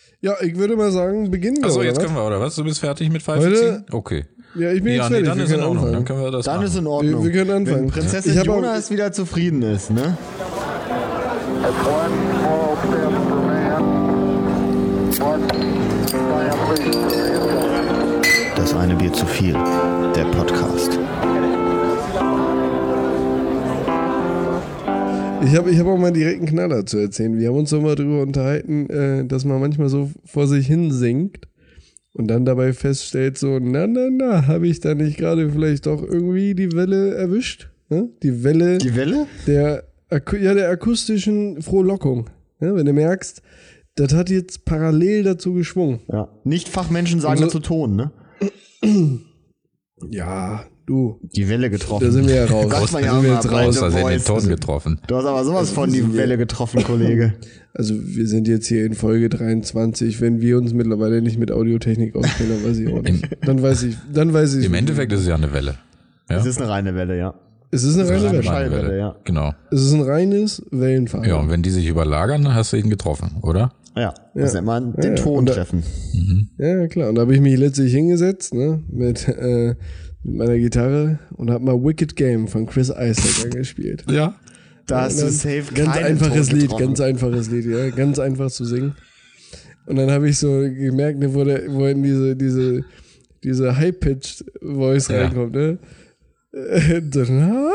Ja, ich würde mal sagen, beginnen wir. Achso, jetzt was? können wir, oder was? Du bist fertig mit Pfeife Heute- ziehen? Okay. Ja, ich bin jetzt fertig. Dann wir ist in können Ordnung. anfangen. Dann können wir das Dann machen. ist in Ordnung. Wir können anfangen. Wenn Prinzessin Ich hab auch- Jonas wieder zufrieden ist, ne? That's one small step for man, one giant leap for mankind. Das eine Bier zu viel, der Podcast. Ich hab auch mal direkt einen Knaller zu erzählen. Wir haben uns doch mal darüber unterhalten, dass man manchmal so vor sich hin singt und dann dabei feststellt, so, na, habe ich da nicht gerade vielleicht doch irgendwie die Welle erwischt? Ne? Die Welle Die Welle? der akustischen Frohlockung. Ja, wenn du merkst, das hat jetzt parallel dazu geschwungen. Ja. Nicht-Fachmenschen sagen Also- dazu Ton, ne? Ja, du, Die Welle getroffen. da sind wir ja raus. Sagt man Da ja sind wir immer, jetzt breite raus. Aus Versehen den Voice. Ton getroffen. Du hast aber sowas von die Welle getroffen, Kollege. Also wir sind jetzt hier in Folge 23. Wenn wir uns mittlerweile nicht mit Audiotechnik auskennen, dann weiß ich auch nicht. Dann weiß ich. Im Endeffekt ist es ja eine Welle. Ja? Es ist eine reine Welle, ja. Es ist eine reine eine Welle. Schallwelle, ja. Genau. Es ist ein reines Wellenfahren. Ja, und wenn die sich überlagern, dann hast du ihn getroffen, oder? Ja, das nennt man den Ja, Ton und da- treffen. Ja, klar. Und da habe ich mich letztlich hingesetzt, ne, mit meiner Gitarre und habe mal Wicked Game von Chris Isaac angespielt. Ja. Da hast du dann safe ganz keinen einfaches Ton Lied, getroffen. ganz einfaches Lied, ja, ganz einfach zu singen. Und dann habe ich so gemerkt, ne, wo in diese High-Pitched Voice Ja. reinkommt, ne? Dann,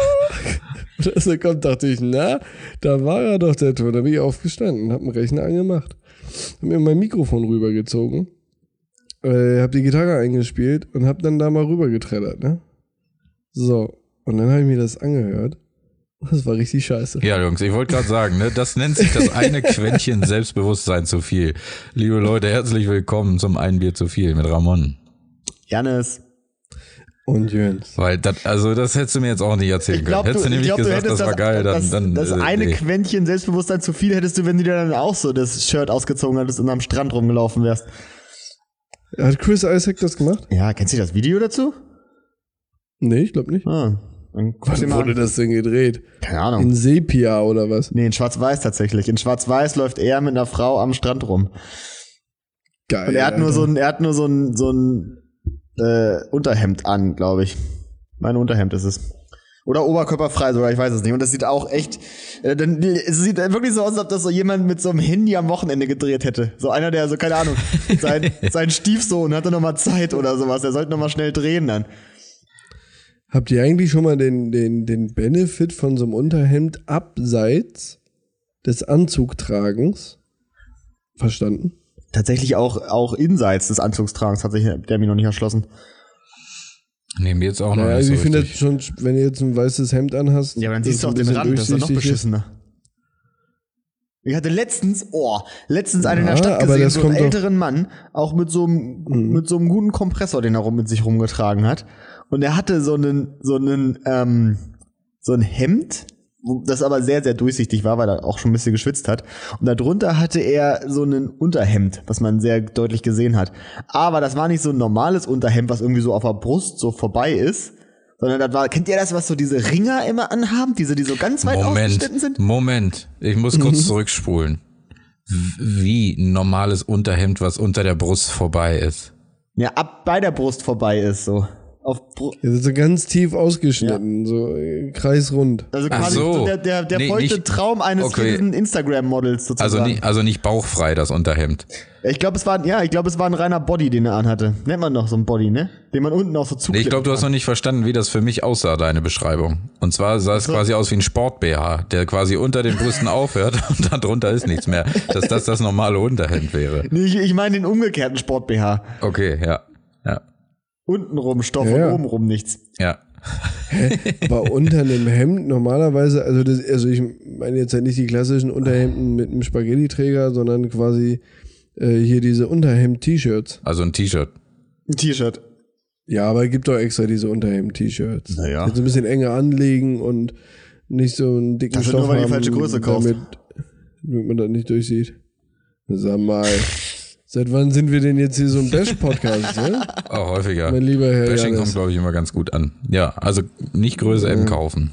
und als er kommt, dachte ich, na, da war ja doch der Ton. Da bin ich aufgestanden, habe einen Rechner angemacht, habe mir mein Mikrofon rübergezogen, habe die Gitarre eingespielt und habe dann da mal rübergeträllert, ne? So, und dann habe ich mir das angehört. Das war richtig scheiße. Ja, Jungs, ich wollte gerade sagen, ne, das nennt sich das eine Quäntchen Selbstbewusstsein zu viel. Liebe Leute, herzlich willkommen zum Ein Bier zu viel mit Ramon. Janis, Und Jöns. Weil das hättest du mir jetzt auch nicht erzählen ich können. glaube, Hättest du nämlich gesagt, das war geil, dann das eine nee. Quäntchen Selbstbewusstsein zu viel hättest du, wenn du dir dann auch so das Shirt ausgezogen hättest und am Strand rumgelaufen wärst. Hat Chris Isaac das gemacht? Ja, kennst du das Video dazu? Nee, ich glaube nicht. Ah, dann guck dir Wann mal wurde an. das denn gedreht? Keine Ahnung. In Sepia oder was? Nee, in Schwarz-Weiß tatsächlich. In Schwarz-Weiß läuft er mit einer Frau am Strand rum. Geil. Und er hat nur so ein Unterhemd an, glaube ich. Mein Unterhemd ist es. Oder oberkörperfrei sogar, ich weiß es nicht. Und das sieht auch echt, es sieht wirklich so aus, als ob das so jemand mit so einem Handy am Wochenende gedreht hätte. So einer, der so, keine Ahnung, sein Stiefsohn hatte noch mal Zeit oder sowas. Der sollte noch mal schnell drehen dann. Habt ihr eigentlich schon mal den Benefit von so einem Unterhemd abseits des Anzugtragens verstanden? Tatsächlich auch Insights des Anzugstragens hat sich der mir noch nicht erschlossen. Nee, mir jetzt auch noch Naja, nicht also so ich finde das richtig. schon, wenn du jetzt ein weißes Hemd anhast. Ja, aber dann das siehst du auch ein den bisschen Rand, das ist doch noch durchsichtig beschissener. Ich hatte letztens einen in der Ja, Stadt aber gesehen, das so einen kommt doch- älteren Mann, auch mit so einem guten Kompressor, den er mit sich rumgetragen hat. Und er hatte so ein Hemd, das aber sehr, sehr durchsichtig war, weil er auch schon ein bisschen geschwitzt hat. Und darunter hatte er so ein Unterhemd, was man sehr deutlich gesehen hat. Aber das war nicht so ein normales Unterhemd, was irgendwie so auf der Brust so vorbei ist, sondern das war, kennt ihr das, was so diese Ringer immer anhaben, die so ganz weit ausgeschnitten sind? Moment, ich muss kurz zurückspulen. Wie ein normales Unterhemd, was unter der Brust vorbei ist. Ja, ab bei der Brust vorbei ist, so. Das ist so ganz tief ausgeschnitten, so kreisrund. Also Ach quasi so. so der Nee, feuchte nicht- Traum eines okay. jeden Instagram-Models sozusagen. Also nicht bauchfrei, das Unterhemd. Ich glaube, es war ein reiner Body, den er anhatte. Nennt man doch so ein Body, ne? Den man unten auch so Nee, zuklebt. ich glaube, du hast noch nicht verstanden, wie das für mich aussah, deine Beschreibung. Und zwar sah es quasi aus wie ein Sport-BH, der quasi unter den Brüsten aufhört und darunter ist nichts mehr. Dass das normale Unterhemd wäre. Nee, ich meine den umgekehrten Sport-BH. Okay, ja. Untenrum Stoff Ja. und obenrum nichts. Ja. Aber unter einem Hemd normalerweise, also ich meine jetzt halt nicht die klassischen Unterhemden mit einem Spaghetti-Träger, sondern quasi hier diese Unterhemd-T-Shirts. Also ein T-Shirt. Ein T-Shirt. Ja, aber es gibt doch extra diese Unterhemd-T-Shirts. Naja. Jetzt ein bisschen enger anlegen und nicht so einen dicken Das ist Stoff nur, weil die haben, falsche Größe kaufst. damit man das nicht durchsieht. Sag mal, seit wann sind wir denn jetzt hier so ein Bash-Podcast, ne? Auch häufiger. Mein lieber Herr Bashing kommt, Jannis. glaube ich, immer ganz gut an. Ja, also nicht Größe M kaufen.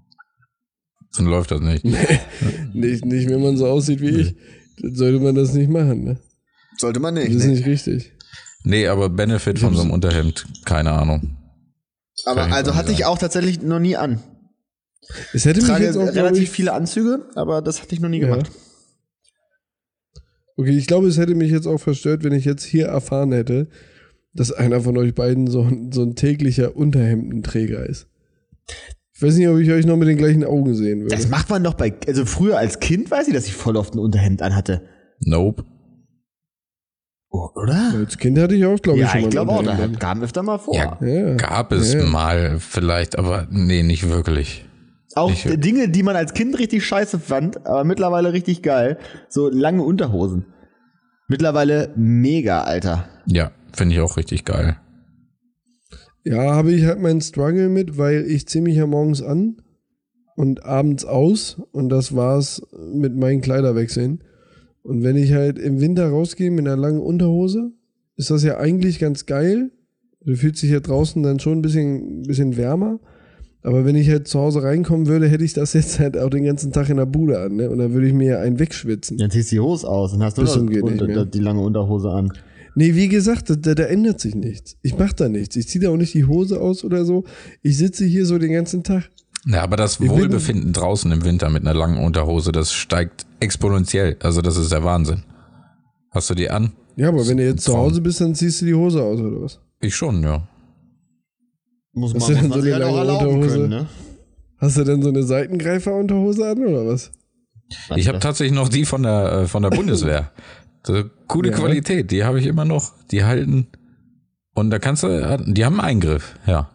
Dann läuft das nicht. Nicht, wenn man so aussieht wie ich. Dann sollte man das nicht machen, ne? Sollte man Das nicht. ist Ne? nicht richtig. Nee, aber Benefit von so einem Unterhemd, keine Ahnung. Aber also hatte ich auch tatsächlich noch nie an. Es hätte Ich mich trage jetzt auch, glaub relativ ich, viele Anzüge, aber das hatte ich noch nie Ja. gemacht. Okay, ich glaube, es hätte mich jetzt auch verstört, wenn ich jetzt hier erfahren hätte, dass einer von euch beiden so ein täglicher Unterhemdenträger ist. Ich weiß nicht, ob ich euch noch mit den gleichen Augen sehen würde. Das macht man doch also früher als Kind weiß ich, dass ich voll oft ein Unterhemd anhatte. Nope. Oh, oder? Als Kind hatte ich auch, glaube ich, Ja, schon mal ich glaube ein auch, da Unterhemd. kam öfter mal vor. Ja, Ja. gab es Ja. mal vielleicht, aber nee, nicht wirklich. Auch Ich- Dinge, die man als Kind richtig scheiße fand, aber mittlerweile richtig geil. So lange Unterhosen. Mittlerweile mega, Alter. Ja, finde ich auch richtig geil. Ja, habe ich halt meinen Struggle mit, weil ich ziehe mich ja morgens an und abends aus und das war's mit meinen Kleiderwechseln. Und wenn ich halt im Winter rausgehe mit einer langen Unterhose, ist das ja eigentlich ganz geil. Du fühlst dich ja draußen dann schon ein bisschen wärmer. Aber wenn ich halt zu Hause reinkommen würde, hätte ich das jetzt halt auch den ganzen Tag in der Bude an, ne? Und dann würde ich mir ja einen wegschwitzen. Dann ziehst du die Hose aus und hast nur Bis zum geht nicht mehr. die lange Unterhose an. Nee, wie gesagt, da ändert sich nichts. Ich mach da nichts. Ich ziehe da auch nicht die Hose aus oder so. Ich sitze hier so den ganzen Tag. Ja, aber das bin- Wohlbefinden draußen im Winter mit einer langen Unterhose, das steigt exponentiell. Also das ist der Wahnsinn. Hast du die an? Ja, aber wenn du jetzt zu Traum. Hause bist, dann ziehst du die Hose aus, oder was? Ich schon, ja. Muss Hast man, du denn muss man so sich eine halt auch lange erlauben Unterhose? können, ne? Hast du denn so eine Seitengreifer-Unterhose an, oder was? Ich habe tatsächlich noch die von der Bundeswehr. So, gute Ja. Qualität, die habe ich immer noch. Die halten. Und da kannst du, die haben einen Eingriff, ja.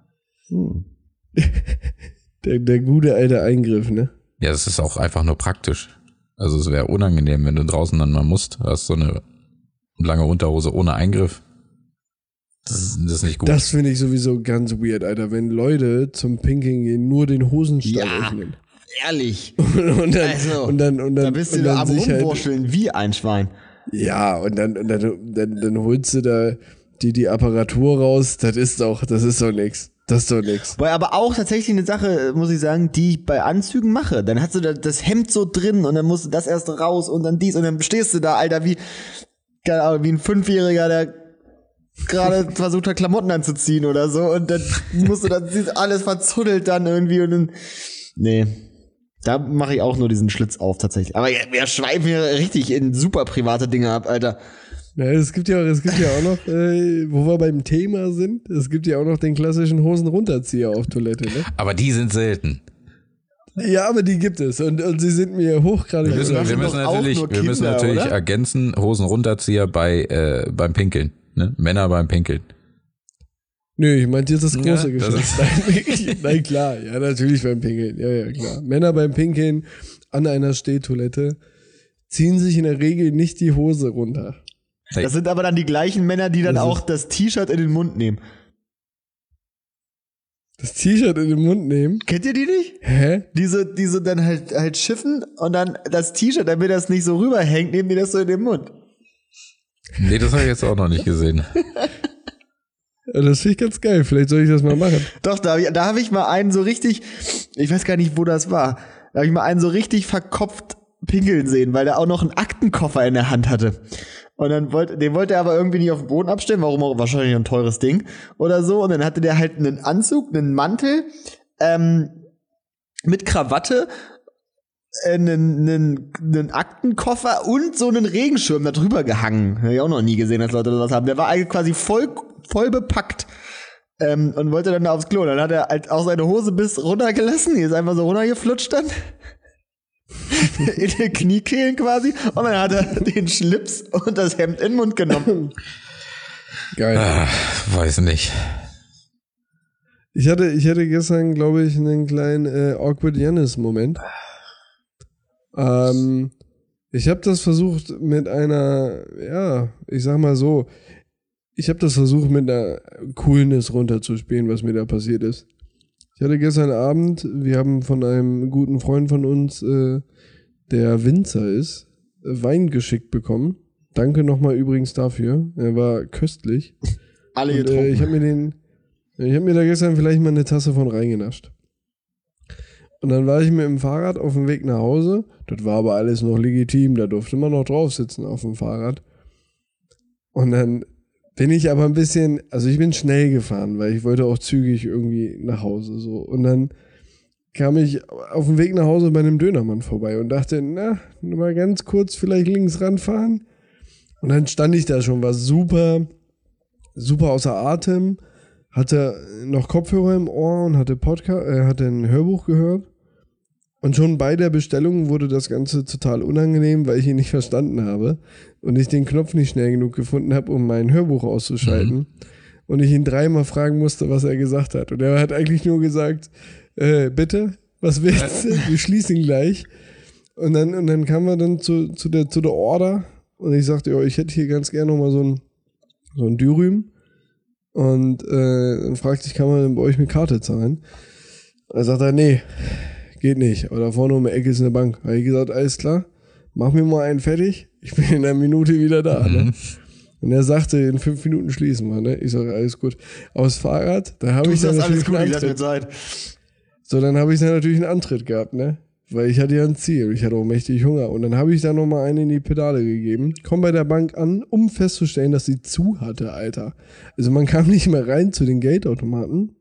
Der gute alte Eingriff, ne? Ja, das ist auch einfach nur praktisch. Also es wäre unangenehm, wenn du draußen dann mal musst. Hast so eine lange Unterhose ohne Eingriff. Das ist nicht gut. Das finde ich sowieso ganz weird, Alter. Wenn Leute zum Pinkeln gehen, nur den Hosenstall Ja. öffnen. Ehrlich. Und dann, Also, und dann, Da bist du und da dann am sich halt, Rumwurschteln wie ein Schwein. ja, und dann holst du da die Apparatur raus. Das ist doch nix. Das ist doch nix. Weil aber auch tatsächlich eine Sache, muss ich sagen, die ich bei Anzügen mache. Dann hast du da das Hemd so drin und dann musst du das erst raus und dann dies und dann stehst du da, Alter, keine Ahnung, wie ein Fünfjähriger, der gerade versucht hat, Klamotten anzuziehen oder so und dann musst du dann siehst alles verzuddelt dann irgendwie und dann, nee. Da mache ich auch nur diesen Schlitz auf tatsächlich. Aber wir schweifen hier richtig in super private Dinge ab, Alter. Ja, es gibt ja auch noch, wo wir beim Thema sind, es gibt ja auch noch den klassischen Hosenrunterzieher auf Toilette, ne? Aber die sind selten. Ja, aber die gibt es und sie sind mir hochgradig Wir müssen machen doch auch natürlich, nur Kinder, oder? ergänzen, Hosenrunterzieher beim Pinkeln. Ne? Männer beim Pinkeln. Nö, ich meinte jetzt das große Ja, das Geschäft. Nein, klar, ja, natürlich beim Pinkeln. Ja, klar. Männer beim Pinkeln an einer Stehtoilette ziehen sich in der Regel nicht die Hose runter. Das sind aber dann die gleichen Männer, die dann Das auch ist- das T-Shirt in den Mund nehmen. Das T-Shirt in den Mund nehmen. Kennt ihr die nicht? Hä? Diese dann halt schiffen und dann das T-Shirt, damit das nicht so rüberhängt, nehmen die das so in den Mund. Nee, das habe ich jetzt auch noch nicht gesehen. Ja, das finde ich ganz geil. Vielleicht soll ich das mal machen. Doch, da hab ich mal einen so richtig, ich weiß gar nicht, wo das war, da habe ich mal einen so richtig verkopft pinkeln sehen, weil der auch noch einen Aktenkoffer in der Hand hatte. Und dann den wollte er aber irgendwie nicht auf den Boden abstellen, warum auch, wahrscheinlich ein teures Ding oder so. Und dann hatte der halt einen Anzug, einen Mantel, mit Krawatte, einen Aktenkoffer und so einen Regenschirm da drüber gehangen. Habe ich auch noch nie gesehen, dass Leute das haben. Der war eigentlich quasi voll bepackt. Und wollte dann da aufs Klo. Dann hat er halt auch seine Hose bis runtergelassen. Die ist einfach so runtergeflutscht dann. In den Kniekehlen quasi. Und dann hat er den Schlips und das Hemd in den Mund genommen. Geil. Weiß nicht. Ich hatte gestern, glaube ich, einen kleinen Awkward Jannis-Moment. Ich habe das versucht mit einer, ja, ich sag mal so, ich habe das versucht mit einer Coolness runterzuspielen, was mir da passiert ist. Ich hatte gestern Abend, wir haben von einem guten Freund von uns, der Winzer ist, Wein geschickt bekommen. Danke nochmal übrigens dafür. Er war köstlich. Alle Und, getrunken. ich habe mir da gestern vielleicht mal eine Tasse von reingenascht. Und dann war ich mit dem Fahrrad auf dem Weg nach Hause. Das war aber alles noch legitim, da durfte man noch drauf sitzen auf dem Fahrrad. Und dann bin ich aber ein bisschen, also ich bin schnell gefahren, weil ich wollte auch zügig irgendwie nach Hause so. Und dann kam ich auf dem Weg nach Hause bei einem Dönermann vorbei und dachte, na, mal ganz kurz vielleicht links ranfahren. Und dann stand ich da schon, war super außer Atem, hatte noch Kopfhörer im Ohr und hatte hatte ein Hörbuch gehört. Und schon bei der Bestellung wurde das Ganze total unangenehm, weil ich ihn nicht verstanden habe und ich den Knopf nicht schnell genug gefunden habe, um mein Hörbuch auszuschalten. Und ich ihn 3-mal fragen musste, was er gesagt hat. Und er hat eigentlich nur gesagt, bitte, was willst du? Wir schließen gleich. Und dann kamen wir dann zu der Order und ich sagte, ich hätte hier ganz gerne nochmal so ein Dürüm. Und dann fragte ich, kann man denn bei euch mit Karte zahlen? Und er sagte, nee, geht nicht. Aber da vorne um die Ecke ist eine Bank. Da habe ich gesagt, alles klar, mach mir mal einen fertig. Ich bin in einer Minute wieder da. Ne? Und er sagte, in 5 Minuten schließen wir. Ne? Ich sage, alles gut. Aufs Fahrrad, da habe ich dann natürlich einen Antritt. So, dann habe ich dann natürlich einen Antritt gehabt, ne? Weil ich hatte ja ein Ziel. Ich hatte auch mächtig Hunger. Und dann habe ich da nochmal einen in die Pedale gegeben. Komm bei der Bank an, um festzustellen, dass sie zu hatte, Alter. Also man kam nicht mehr rein zu den Geldautomaten.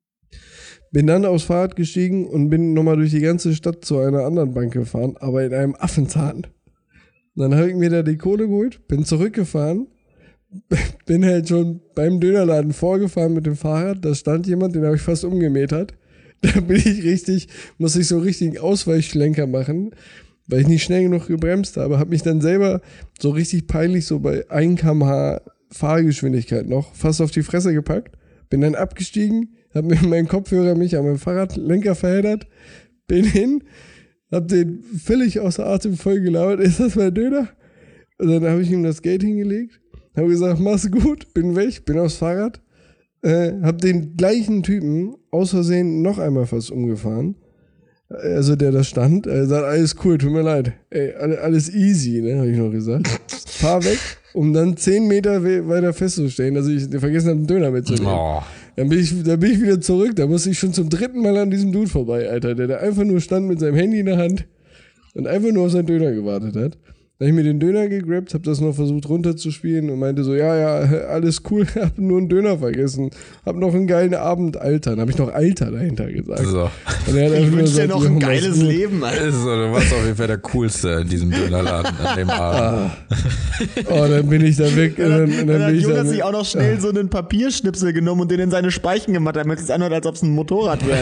Bin dann aufs Fahrrad gestiegen und bin nochmal durch die ganze Stadt zu einer anderen Bank gefahren, aber in einem Affenzahn. Und dann habe ich mir da die Kohle geholt, bin zurückgefahren, bin halt schon beim Dönerladen vorgefahren mit dem Fahrrad, da stand jemand, den habe ich fast umgemetert. Da musste ich so richtig einen Ausweichschlenker machen, weil ich nicht schnell genug gebremst habe, habe mich dann selber so richtig peinlich so bei 1 km/h Fahrgeschwindigkeit noch fast auf die Fresse gepackt, bin dann abgestiegen, habe mir meinen Kopfhörer mich an meinem Fahrradlenker verheddert, bin hin, hab den völlig außer Atem voll gelabert, ist das mein Döner? Und dann habe ich ihm das Geld hingelegt, habe gesagt, mach's gut, bin weg, bin aufs Fahrrad, hab den gleichen Typen aus Versehen noch einmal fast umgefahren, also der da stand, er sagt, alles cool, tut mir leid, ey, alles easy, ne, habe ich noch gesagt, fahr weg, um dann 10 Meter weiter festzustellen, dass ich vergessen habe, einen Döner mitzunehmen. Oh. Dann bin ich wieder zurück, da musste ich schon zum 3. Mal an diesem Dude vorbei, Alter, der da einfach nur stand mit seinem Handy in der Hand und einfach nur auf seinen Döner gewartet hat. Dann habe ich mir den Döner gegrabt, habe das noch versucht runterzuspielen und meinte so, ja, alles cool, hab nur einen Döner vergessen, hab noch einen geilen Abend, Alter. Dann habe ich noch Alter dahinter gesagt. So. Und er hat ich wünsche dir noch ein geiles Leben, Alter. So, du warst auf jeden Fall der Coolste in diesem Dönerladen an dem Abend. Oh, dann bin ich da weg. Dann hat Jonas sich auch noch schnell so einen Papierschnipsel genommen und den in seine Speichen gemacht, damit es anhört, als ob es ein Motorrad wäre.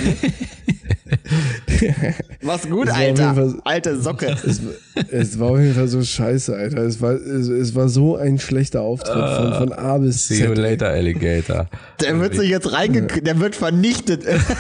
Mach's gut, Alter. Alte Socke. Es war auf jeden Fall so scheiße, Alter. Es war so ein schlechter Auftritt von A bis Z. See you later, Alligator. Der wird sich jetzt der wird vernichtet.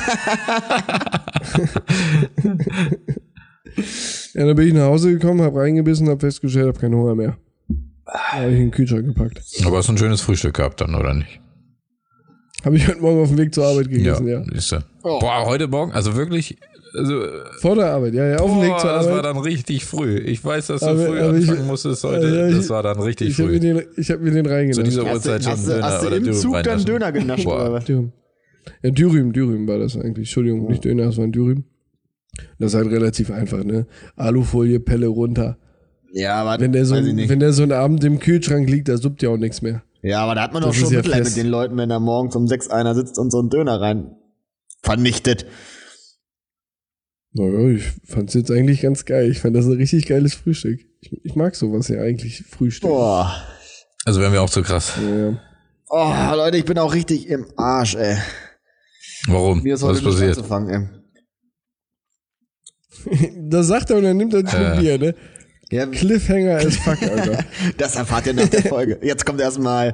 Ja, dann bin ich nach Hause gekommen, hab reingebissen, hab festgestellt, hab keinen Hunger mehr. Da hab ich in den Kühlschrank gepackt. Aber hast du ein schönes Frühstück gehabt dann, oder nicht? Habe ich heute Morgen auf dem Weg zur Arbeit gegessen, ja. Oh. Boah, heute Morgen, also wirklich... Also, vor der Arbeit, ja, auf dem Weg zur Arbeit. Das war dann richtig früh. Ich weiß, dass du früh anfangen musstest heute. Das war dann richtig früh. Ich hab mir den reingenommen. Zu dieser Uhrzeit schon Döner. Hast du im Zug dann Döner genascht, oder was? Ja, Dürüm war das eigentlich. Entschuldigung, nicht Döner, das war ein Dürüm. Das ist halt relativ einfach, ne? Alufolie, Pelle runter. Ja, aber wenn der so einen Abend im Kühlschrank liegt, da suppt ja auch nichts mehr. Ja, aber da hat man doch schon Mitleid mit den Leuten, wenn da morgens um 6 einer sitzt und so einen Döner rein vernichtet. Naja, ich fand's jetzt eigentlich ganz geil. Ich fand das ein richtig geiles Frühstück. Ich mag sowas ja eigentlich, Frühstück. Boah. Also wären wir auch so krass. Ja. Oh, Leute, ich bin auch richtig im Arsch, ey. Warum? Mir ist heute nicht anzufangen, ey. Das sagt er und dann nimmt er ein Schluck Bier, ne? Ja. Cliffhanger as fuck, Alter. Das erfahrt ihr nach der Folge. Jetzt kommt erstmal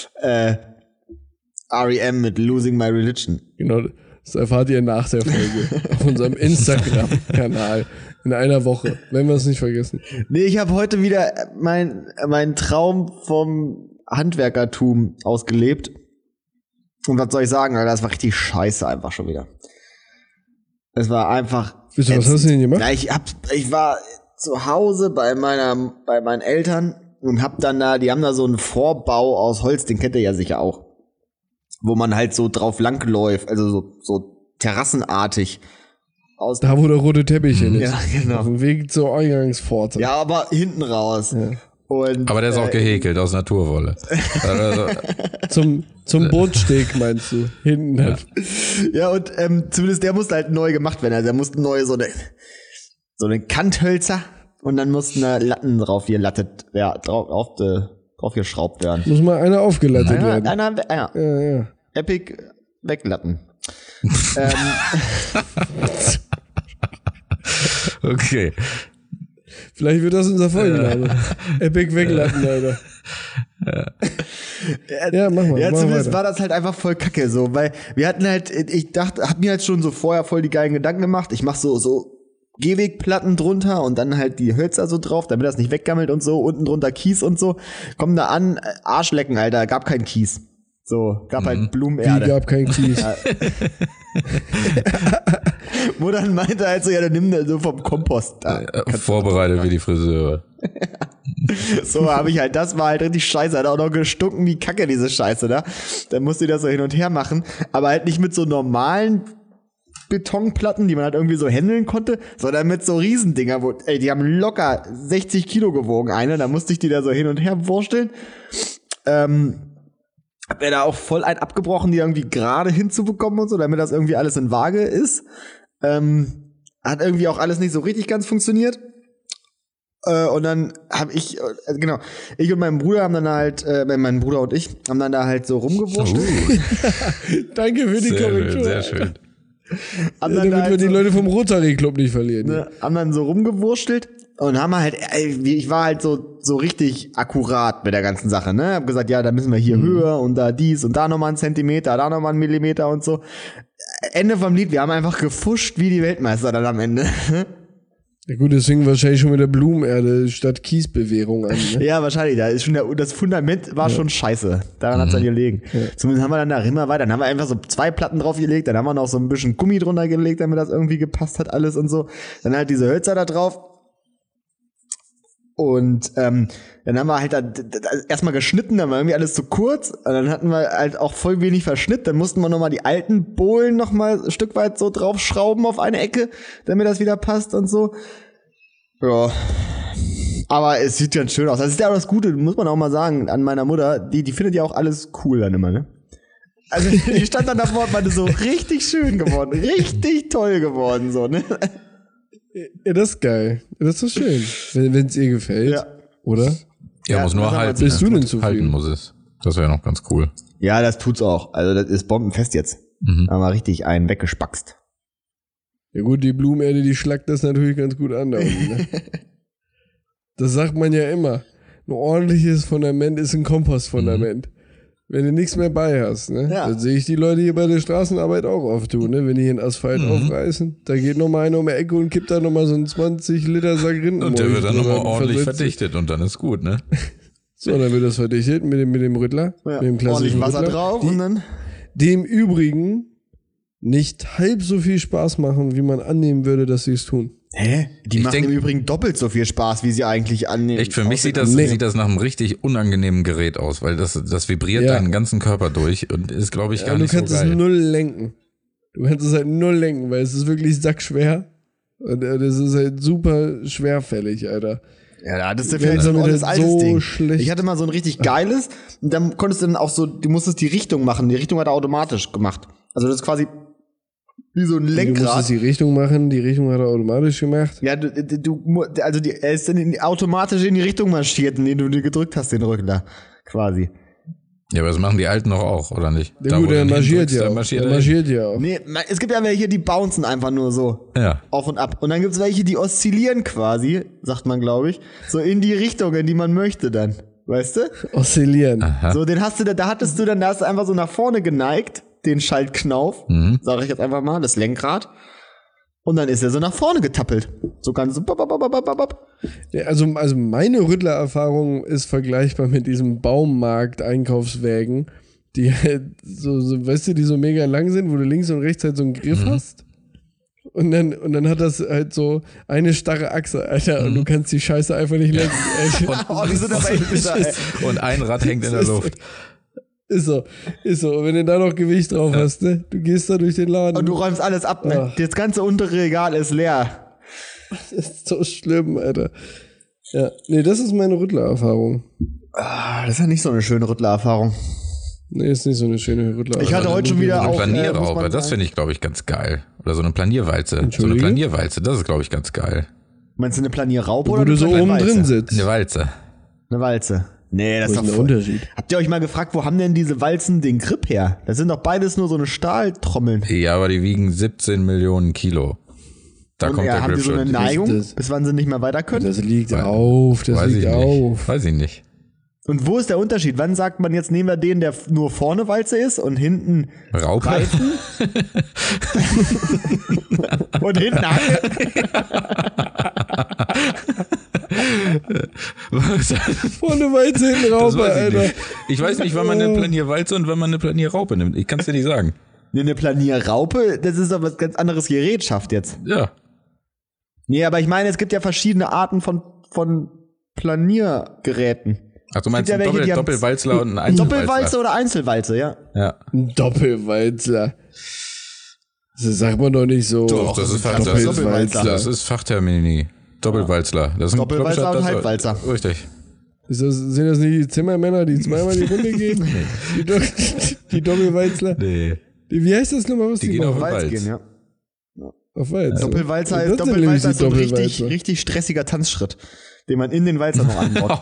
R.E.M. mit Losing My Religion. Genau, das erfahrt ihr nach der Folge auf unserem Instagram-Kanal in einer Woche, wenn wir es nicht vergessen. Nee, ich habe heute wieder mein Traum vom Handwerkertum ausgelebt. Und was soll ich sagen, Alter, das war richtig scheiße einfach schon wieder. Es war einfach... Was hast du denn gemacht? Ja, ich war zu Hause bei meinen Eltern und hab dann die haben da so einen Vorbau aus Holz, den kennt ihr ja sicher auch. Wo man halt so drauf langläuft, also so terrassenartig. Da, wo der rote Teppich hin ist. Ja, genau. Auf dem Weg zur Eingangspforte. Ja, aber hinten raus. Ja. Und, Aber der ist auch gehäkelt aus Naturwolle. Also, Zum Bootsteg meinst du? Hinten halt. Ja, und zumindest der musste halt neu gemacht werden. Also er musste neu so eine Kanthölzer und dann mussten da Latten drauf geschraubt werden. Muss mal einer aufgelattet werden. Einer. Epic weglatten. okay. Vielleicht wird das unser Folgenname. Epic weglatten, Alter. Ja, mach mal. Ja, mach zumindest weiter. war das halt einfach voll kacke, so, weil wir hatten halt, hab mir halt schon so vorher voll die geilen Gedanken gemacht. Ich mach so Gehwegplatten drunter und dann halt die Hölzer so drauf, damit das nicht weggammelt und so, unten drunter Kies und so. Kommen da an, Arschlecken, Alter, gab keinen Kies. So, gab halt Blumenerde. Wie gab kein Kies. Wo dann meinte halt so, ja, dann nimm da so vom Kompost da. Vorbereitet wie die Friseure. So habe ich halt, das war halt richtig scheiße, hat auch noch gestunken wie Kacke, diese Scheiße, da. Dann musste ich das so hin und her machen, aber halt nicht mit so normalen Betonplatten, die man halt irgendwie so handeln konnte, sondern mit so Riesendinger, die haben locker 60 Kilo gewogen, da musste ich die da so hin und her wursteln. Hab mir da auch voll einen abgebrochen, die irgendwie gerade hinzubekommen und so, damit das irgendwie alles in Waage ist. Hat irgendwie auch alles nicht so richtig ganz funktioniert. Und dann habe ich und mein Bruder haben dann halt, mein Bruder und ich haben dann da halt so rumgewurschtelt. Danke für die Korrektur. Sehr schön. Damit wir die Leute vom Rotary Club nicht verlieren. Ne, haben dann so rumgewurschtelt und haben halt, ich war halt so richtig akkurat mit der ganzen Sache, ne? Hab gesagt, ja, da müssen wir hier höher und da dies und da nochmal einen Zentimeter, da nochmal einen Millimeter und so. Ende vom Lied, wir haben einfach gefuscht wie die Weltmeister dann am Ende. Ja gut, das fing wahrscheinlich schon mit der Blumenerde statt Kiesbewährung an. Ne? Ja, wahrscheinlich. Da ist schon das Fundament war schon scheiße. Daran hat's dann gelegen. Ja. Zumindest haben wir dann da immer weiter. Dann haben wir einfach so 2 Platten drauf gelegt. Dann haben wir noch so ein bisschen Gummi drunter gelegt, damit das irgendwie gepasst hat alles und so. Dann halt diese Hölzer da drauf. Und dann haben wir halt erstmal geschnitten, dann war irgendwie alles zu kurz. Und dann hatten wir halt auch voll wenig Verschnitt. Dann mussten wir nochmal die alten Bohlen nochmal ein Stück weit so draufschrauben auf eine Ecke, damit das wieder passt und so. Ja. Aber es sieht ganz schön aus. Das ist ja auch das Gute, muss man auch mal sagen, an meiner Mutter. Die findet ja auch alles cool dann immer, ne? Also die stand dann davor und meinte so, richtig schön geworden, richtig toll geworden, so, ne? Ja, das ist geil. Das ist so schön. Wenn es ihr gefällt. Ja. Oder? Ja, muss nur halten. Bist du denn zufrieden? Halten muss es. Das wäre noch ganz cool. Ja, das tut's auch. Also das ist bombenfest jetzt. Haben wir richtig einen weggespackst. Ja gut, die Blumenerde, die schlackt das natürlich ganz gut an da unten, ne? Das sagt man ja immer. Ein ordentliches Fundament ist ein Kompostfundament. Wenn du nichts mehr bei hast, ne? Ja. Dann sehe ich die Leute hier bei der Straßenarbeit auch oft tun, ne? Wenn die hier den Asphalt aufreißen, da geht nochmal einer um die Ecke und kippt da nochmal so einen 20 Liter Sack Rindenmulch. Und der wird dann nochmal ordentlich verdichtet und dann ist gut, ne? So, dann wird das verdichtet mit dem Rüttler, mit dem klassischen Wasser Rüttler, drauf und dann dem Übrigen nicht halb so viel Spaß machen, wie man annehmen würde, dass sie es tun. Hä? Die machen im Übrigen doppelt so viel Spaß, wie sie eigentlich annehmen. Echt, für mich sieht das nach einem richtig unangenehmen Gerät aus, weil das vibriert deinen ganzen Körper durch und ist, glaube ich, gar nicht so geil. Du kannst es null lenken. Du kannst es halt null lenken, weil es ist wirklich sackschwer. Und das ist halt super schwerfällig, Alter. Ja, das ist ja vielleicht so ein altes so Ding. schlecht. Ich hatte mal so ein richtig geiles und dann konntest du dann auch so, du musstest die Richtung machen. Die Richtung hat er automatisch gemacht. Also das ist quasi wie so ein Lenkrad. Du musstest die Richtung machen, die Richtung hat er automatisch gemacht. Ja, er ist dann automatisch in die Richtung marschiert, indem du dir gedrückt hast, den Rückler, quasi. Ja, aber das machen die Alten doch auch, oder nicht? Ja, gut, der marschiert ja auch. Der marschiert ja auch. Nee, es gibt ja welche, die bouncen einfach nur so. Ja. Auf und ab. Und dann gibt's welche, die oszillieren quasi, sagt man, glaube ich, so in die Richtung, in die man möchte dann. Weißt du? Oszillieren. Aha. So, da hast du einfach so nach vorne geneigt, den Schaltknauf, sage ich jetzt einfach mal, das Lenkrad. Und dann ist er so nach vorne getappelt. So ganz so. Ja, also meine Rüttler-Erfahrung ist vergleichbar mit diesem Baumarkt-Einkaufswägen, die halt so, weißt du, die so mega lang sind, wo du links und rechts halt so einen Griff hast. Und dann hat das halt so eine starre Achse, Alter, und du kannst die Scheiße einfach nicht lenken. Und ein Rad hängt in der Luft. Ist so. Und wenn du da noch Gewicht drauf hast, ne? Du gehst da durch den Laden. Und du räumst alles ab, ne? Das ganze untere Regal ist leer. Das ist so schlimm, Alter. Ja, nee, das ist meine Rüttler-Erfahrung. Das ist ja nicht so eine schöne Rüttler-Erfahrung. Nee, ist nicht so eine schöne Rüttler-Erfahrung. Ich hatte heute schon wieder Eine auch. Planierraupe, das finde ich, glaube ich, ganz geil. Oder so eine Planierwalze. So eine Entschuldige? Planierwalze, das ist, glaube ich, ganz geil. Meinst du eine Planierraupe oder Wo du eine so oben Planierwalze? drin sitzt. Eine Walze. Eine Walze. Nee, das Wo ist ist doch der voll. Unterschied? Habt ihr euch mal gefragt, wo haben denn diese Walzen den Grip her? Das sind doch beides nur so eine Stahltrommeln. Ja, aber die wiegen 17 Millionen Kilo. Da Und kommt der haben die Grip so eine schon. Neigung, das- bis wann sie nicht mehr weiter können? Das liegt auf, das Weiß ich liegt nicht. auf. Weiß ich nicht. Und wo ist der Unterschied? Wann sagt man jetzt, nehmen wir den, der nur vorne Walze ist und hinten Raupe? Reifen? Und hinten Hacke? Vorne Walze, hinten Das Raupe, weiß ich Alter. nicht. Ich weiß nicht, wann man eine Planierwalze und wann man eine Planierraupe nimmt. Ich kann es dir nicht sagen. Nee, eine Planierraupe, das ist doch was ganz anderes Gerät schafft jetzt. Ja. Nee, aber ich meine, es gibt ja verschiedene Arten von Planiergeräten. Ach, du meinst Gibt ja einen welche, die haben- Doppelwalzler und einen Doppelwalze Einzelwalzler? oder Einzelwalze, ja. Ja. Ein Doppelwalzler. Das sagt man doch nicht so. Doch, das ist Doppelwalzler. Das ist Fachtermini. Doppelwalzler. Das sind, Doppelwalzer glaub ich, und das- Halbwalzer. Richtig. Sind das nicht die Zimmermänner, die zweimal die Runde gehen? Die Doppelwalzler? Nee. Wie heißt das nochmal, was Die die, gehen machen? auf Walz Walz. gehen, ja. Auf Walz. Doppelwalzer Das ist, sind nämlich Doppelwalzer die ist so ein richtig, Doppelwalzer. richtig stressiger Tanzschritt, den man in den Walzer noch anbaut.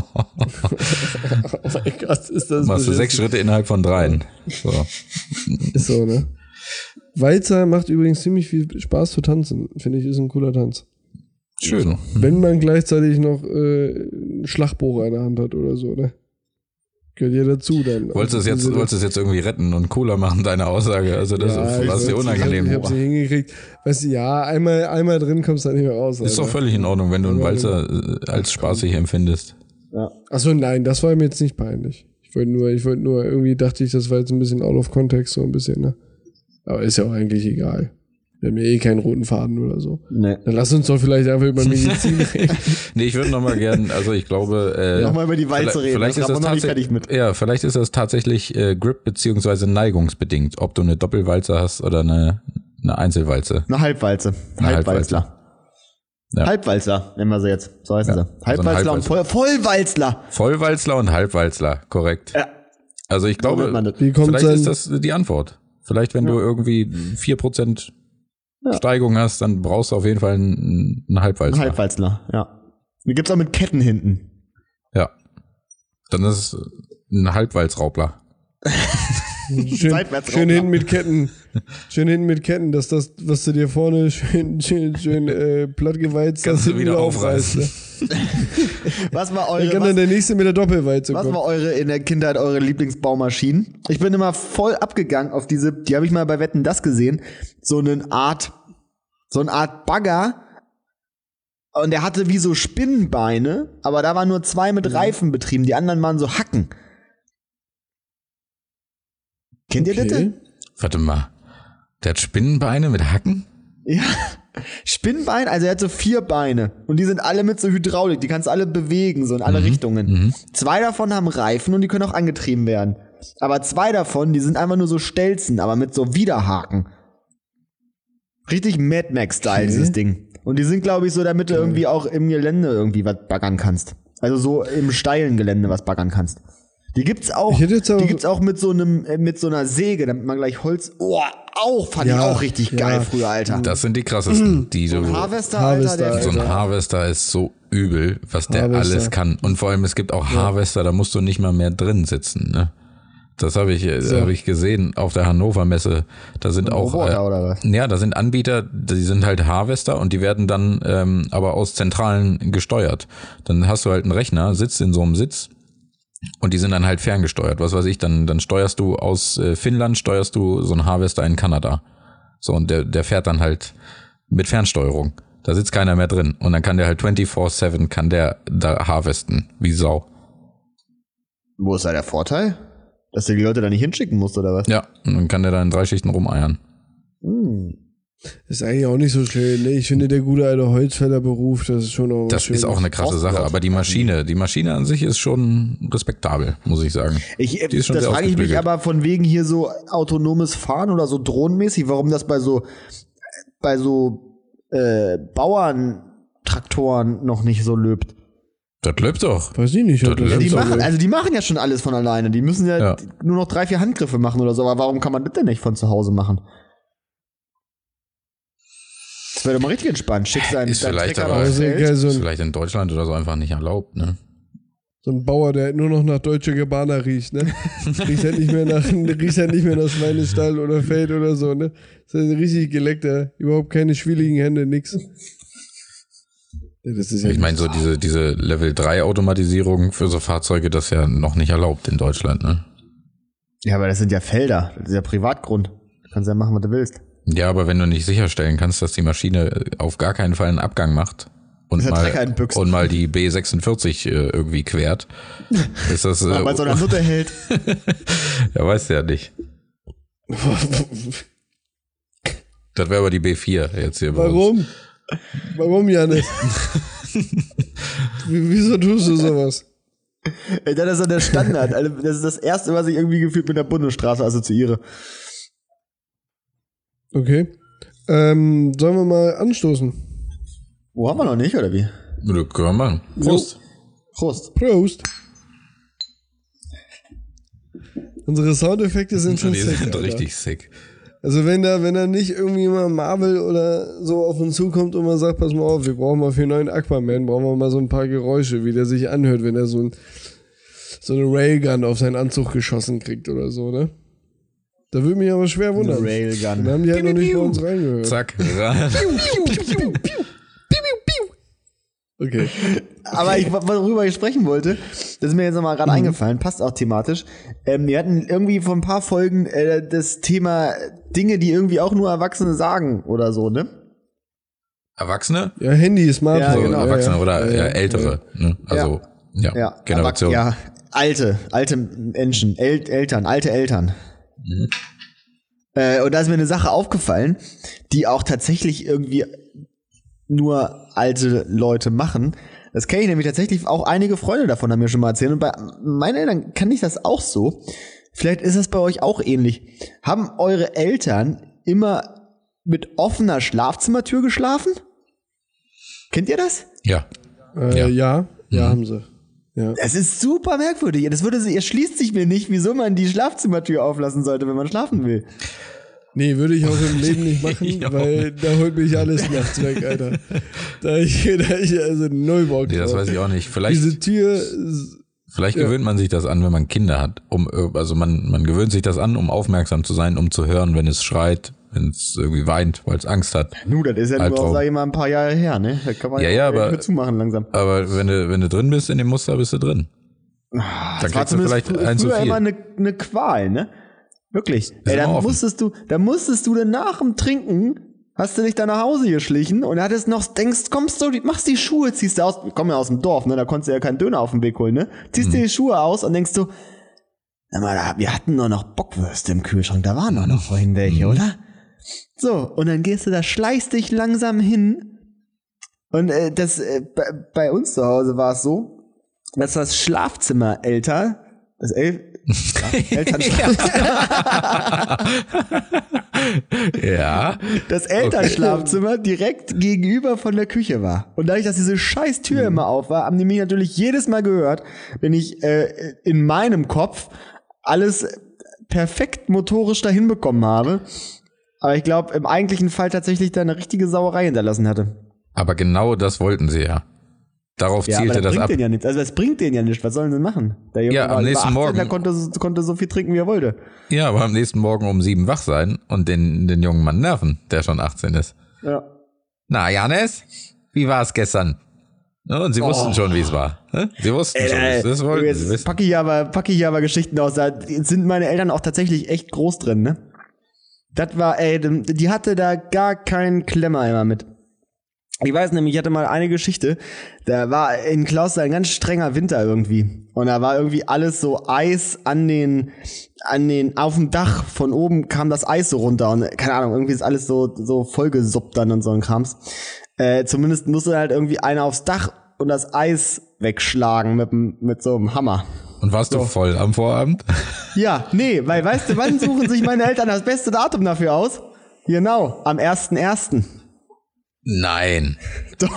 Oh mein Gott, ist das Machst du 6 Schritte innerhalb von 3. So. Ist so, ne? Walzer macht übrigens ziemlich viel Spaß zu tanzen. Finde ich, ist ein cooler Tanz. Schön. Wenn man gleichzeitig noch ein Schlagbuch in der Hand hat oder so, ne? Gehört ja dazu dann. Wolltest du es jetzt irgendwie retten und cooler machen, deine Aussage? Also das war dir unangenehm. Ich hab's nicht hingekriegt. Weißt du, ja, einmal drin kommst du da nicht mehr raus. Ist doch Alter. völlig in Ordnung, wenn du einen Walzer als spaßig empfindest. Achso, nein, das war mir jetzt nicht peinlich. Ich wollte nur, irgendwie dachte ich, das war jetzt ein bisschen out of context, so ein bisschen, ne? Aber ist ja auch eigentlich egal. Wir haben ja eh keinen roten Faden oder so. Nee. Dann lass uns doch vielleicht einfach über Medizin reden. Nee, ich würde nochmal gern, also ich glaube... Nochmal über die Walze reden, vielleicht das ist haben das wir noch nicht fertig mit. Ja, vielleicht ist das tatsächlich Grip- bzw. neigungsbedingt, ob du eine Doppelwalze hast oder eine Einzelwalze. Eine Halbwalze. Eine Halbwalzler. Ja. Halbwalzler nennen wir sie jetzt. So heißen Ja, sie. also ein Halbwalzler und Vollwalzler. Vollwalzler und Halbwalzler, korrekt. Ja. Also ich So nennt glaube, man das. Wie kommt vielleicht dann, ist das die Antwort. Vielleicht, wenn du irgendwie 4% Steigung hast, dann brauchst du auf jeden Fall einen Ein Halbwalzler. Halbwalzler, ja. Die gibt's auch mit Ketten hinten. Ja. Dann ist es ein Halbwalzraubler. schön Seitwärts hinten mit Ketten. Schön hinten mit Ketten, dass das, was du dir vorne schön plattgewalzt Kannst hast, du hinten wieder wieder aufreißt. Ne? Was war Dann kann dann der nächste mit der Doppelwalze Was kommen. war in der Kindheit eure Lieblingsbaumaschinen? Ich bin immer voll abgegangen auf die habe ich mal bei Wetten das gesehen, so eine Art Bagger, und der hatte wie so Spinnenbeine, aber da waren nur 2 mit Reifen betrieben, die anderen waren so Hacken. Kennt ihr das? Warte mal. Der hat Spinnenbeine mit Hacken? Ja. Spinnbein, also er hat so 4 Beine und die sind alle mit so Hydraulik, die kannst du alle bewegen, so in alle Richtungen. 2 davon haben Reifen und die können auch angetrieben werden. Aber 2 davon, die sind einfach nur so Stelzen, aber mit so Widerhaken. Richtig Mad Max-Style, dieses Ding. Und die sind, glaube ich, so, damit du irgendwie auch im Gelände irgendwie was baggern kannst. Also so im steilen Gelände was baggern kannst. Die gibt's auch, Ich hätte jetzt auch- die gibt's auch mit so einer Säge, damit man gleich Holz, fand ich Ja, auch richtig ja. geil früher, Alter. Das sind die krassesten. Die so, Harvester, Harvester, Alter, der so ein Harvester ist so übel, was der Harvester. alles kann. Und vor allem, es gibt auch Harvester, da musst du nicht mal mehr drin sitzen, ne? Das habe ich gesehen auf der Hannover Messe. Da sind auch Roboter oder was? ja, da sind Anbieter, die sind halt Harvester und die werden dann aber aus Zentralen gesteuert. Dann hast du halt einen Rechner, sitzt in so einem Sitz und die sind dann halt ferngesteuert. Was weiß ich, dann steuerst du aus Finnland, steuerst du so einen Harvester in Kanada. So, und der fährt dann halt mit Fernsteuerung. Da sitzt keiner mehr drin. Und dann kann der halt 24/7 kann der da harvesten, wie Sau. Wo ist da der Vorteil? Dass du die Leute da nicht hinschicken musst, oder was? Ja, und dann kann der da in 3 Schichten rumeiern. Ist eigentlich auch nicht so schön, ne? Ich finde, der gute alte Holzfällerberuf, das ist schon auch Das schön. ist auch eine krasse Sache, aber die Maschine an sich ist schon respektabel, muss ich sagen. Die ist schon Das sehr frage ich mich ausgeklügelt. aber von wegen hier so autonomes Fahren oder so drohnenmäßig, warum das bei so Bauerntraktoren noch nicht so löbt. Das läuft doch. Weiß ich nicht. Das ob das läuft. Die machen ja schon alles von alleine. Die müssen ja nur noch 3-4 Handgriffe machen oder so. Aber warum kann man das denn nicht von zu Hause machen? Das wäre doch mal richtig entspannt. Schick seinen Ist vielleicht Trecker aber- aufs Also, Feld. geil, Ist vielleicht in Deutschland oder so einfach nicht erlaubt, ne? so ein Bauer, der nur noch nach Deutsche Gabbana riecht, ne? Riecht halt nicht mehr nach Schweinestall oder Feld oder so, ne? Das ist ein richtig geleckter, überhaupt keine schwieligen Hände, nix. Ja, das ist ja Ich meine, so diese Level 3 Automatisierung für so Fahrzeuge, das ist ja noch nicht erlaubt in Deutschland, ne? Ja, aber das sind ja Felder. Das ist ja Privatgrund. Du kannst ja machen, was du willst. Ja, aber wenn du nicht sicherstellen kannst, dass die Maschine auf gar keinen Fall einen Abgang macht und Ist der Trecker in Büchsen. mal die B46 irgendwie quert, ist das Weil so eine Nutte hält. ja, weißt du ja nicht. Das wäre aber die B4 jetzt hier bei uns. Warum? Warum, Janis? Wieso tust du sowas? Ey, das ist so der Standard. Also, das ist das Erste, was ich irgendwie gefühlt mit der Bundesstraße assoziiere. Okay. Sollen wir mal anstoßen? Wo haben wir noch nicht, oder wie? Ja, können wir machen. Prost. Prost. Prost. Unsere Soundeffekte sind schon Die sick, sind Alter. richtig sick. Also wenn da nicht irgendwie mal Marvel oder so auf uns zukommt und man sagt, pass mal auf, wir brauchen mal für einen neuen Aquaman, brauchen wir mal so ein paar Geräusche, wie der sich anhört, wenn er so eine Railgun auf seinen Anzug geschossen kriegt oder so, ne? Da würde mich aber schwer wundern. Eine Railgun. Dann haben die halt noch nicht bei uns reingehört. Zack. Okay. Aber worüber ich sprechen wollte, das ist mir jetzt nochmal gerade eingefallen, passt auch thematisch. Wir hatten irgendwie vor ein paar Folgen das Thema Dinge, die irgendwie auch nur Erwachsene sagen oder so, ne? Erwachsene? Ja, Handy, Smartphone. So, genau. Erwachsene Ja, oder ja, Ältere. Ne? Also, ja, Generation. Ja, alte Menschen, Eltern, alte Eltern. Und da ist mir eine Sache aufgefallen, die auch tatsächlich irgendwie nur alte Leute machen. Das kenne ich nämlich tatsächlich, auch einige Freunde davon haben mir schon mal erzählt. Und bei meinen Eltern kann ich das auch so. Vielleicht ist das bei euch auch ähnlich. Haben eure Eltern immer mit offener Schlafzimmertür geschlafen? Kennt ihr das? Ja. Ja, haben sie. Ja. Das ist super merkwürdig. Das erschließt sich mir nicht, wieso man die Schlafzimmertür auflassen sollte, wenn man schlafen will. Nee, würde ich auch im Leben nicht machen, weil da holt mich alles nachts weg, Alter. Da ich also null Bock Nee, das drauf. weiß ich auch nicht. Vielleicht Diese Tür, gewöhnt man sich das an, wenn man Kinder hat. Also man gewöhnt sich das an, um aufmerksam zu sein, um zu hören, wenn es schreit, wenn es irgendwie weint, weil es Angst hat. Das ist ja nur Albtraum. auch, sag ich mal, ein paar Jahre her, ne? Da kann man Ja, aber- mit zumachen langsam. Aber wenn du drin bist in dem Muster, bist du drin. Dann Das war kriegst du vielleicht zumindest ein zu früher viel. immer eine Qual, ne? Wirklich. Ist immer offen. Da musstest du dann nach dem Trinken, hast du dich da nach Hause geschlichen und hattest noch, machst die Schuhe, ziehst du aus, wir kommen ja aus dem Dorf, ne? Da konntest du ja keinen Döner auf den Weg holen, ne? Ziehst dir die Schuhe aus und denkst du, na mal, wir hatten nur noch Bockwürste im Kühlschrank, da waren doch noch vorhin welche, oder? So, und dann gehst du da, schleichst dich langsam hin und bei uns zu Hause war es so, dass das Schlafzimmer Ja. das Elternschlafzimmer direkt gegenüber von der Küche war. Und dadurch, dass diese scheiß Tür immer auf war, haben die mich natürlich jedes Mal gehört, wenn ich in meinem Kopf alles perfekt motorisch dahin bekommen habe. Aber ich glaube, im eigentlichen Fall tatsächlich da eine richtige Sauerei hinterlassen hatte. Aber genau das wollten sie ja. Darauf Ja, aber zielte das das bringt ab. denen ja nichts. Also das bringt denen ja nichts. Was sollen sie denn machen? Der Junge Ja, am war über nächsten 18, Morgen. der konnte so viel trinken, wie er wollte. Ja, aber am nächsten Morgen um 7 wach sein und den jungen Mann nerven, der schon 18 ist. Ja. Na, Janis, wie war es gestern? Ja, und sie wussten schon, wie es war. Sie wussten schon, wie es das wollten sie Jetzt wissen. packe ich aber Geschichten aus. Da sind meine Eltern auch tatsächlich echt groß drin, ne? Das war, die hatte da gar keinen Klemmer immer mit. Ich weiß nämlich, ich hatte mal eine Geschichte, da war in Klaus ein ganz strenger Winter irgendwie. Und da war irgendwie alles so Eis auf dem Dach von oben kam das Eis so runter und keine Ahnung, irgendwie ist alles so vollgesuppt dann und so ein Krams. Zumindest musste halt irgendwie einer aufs Dach und das Eis wegschlagen mit so einem Hammer. Und warst du voll am Vorabend? Ja, nee, weil weißt du, wann suchen sich meine Eltern das beste Datum dafür aus? Genau, am 1.1. Nein. Doch.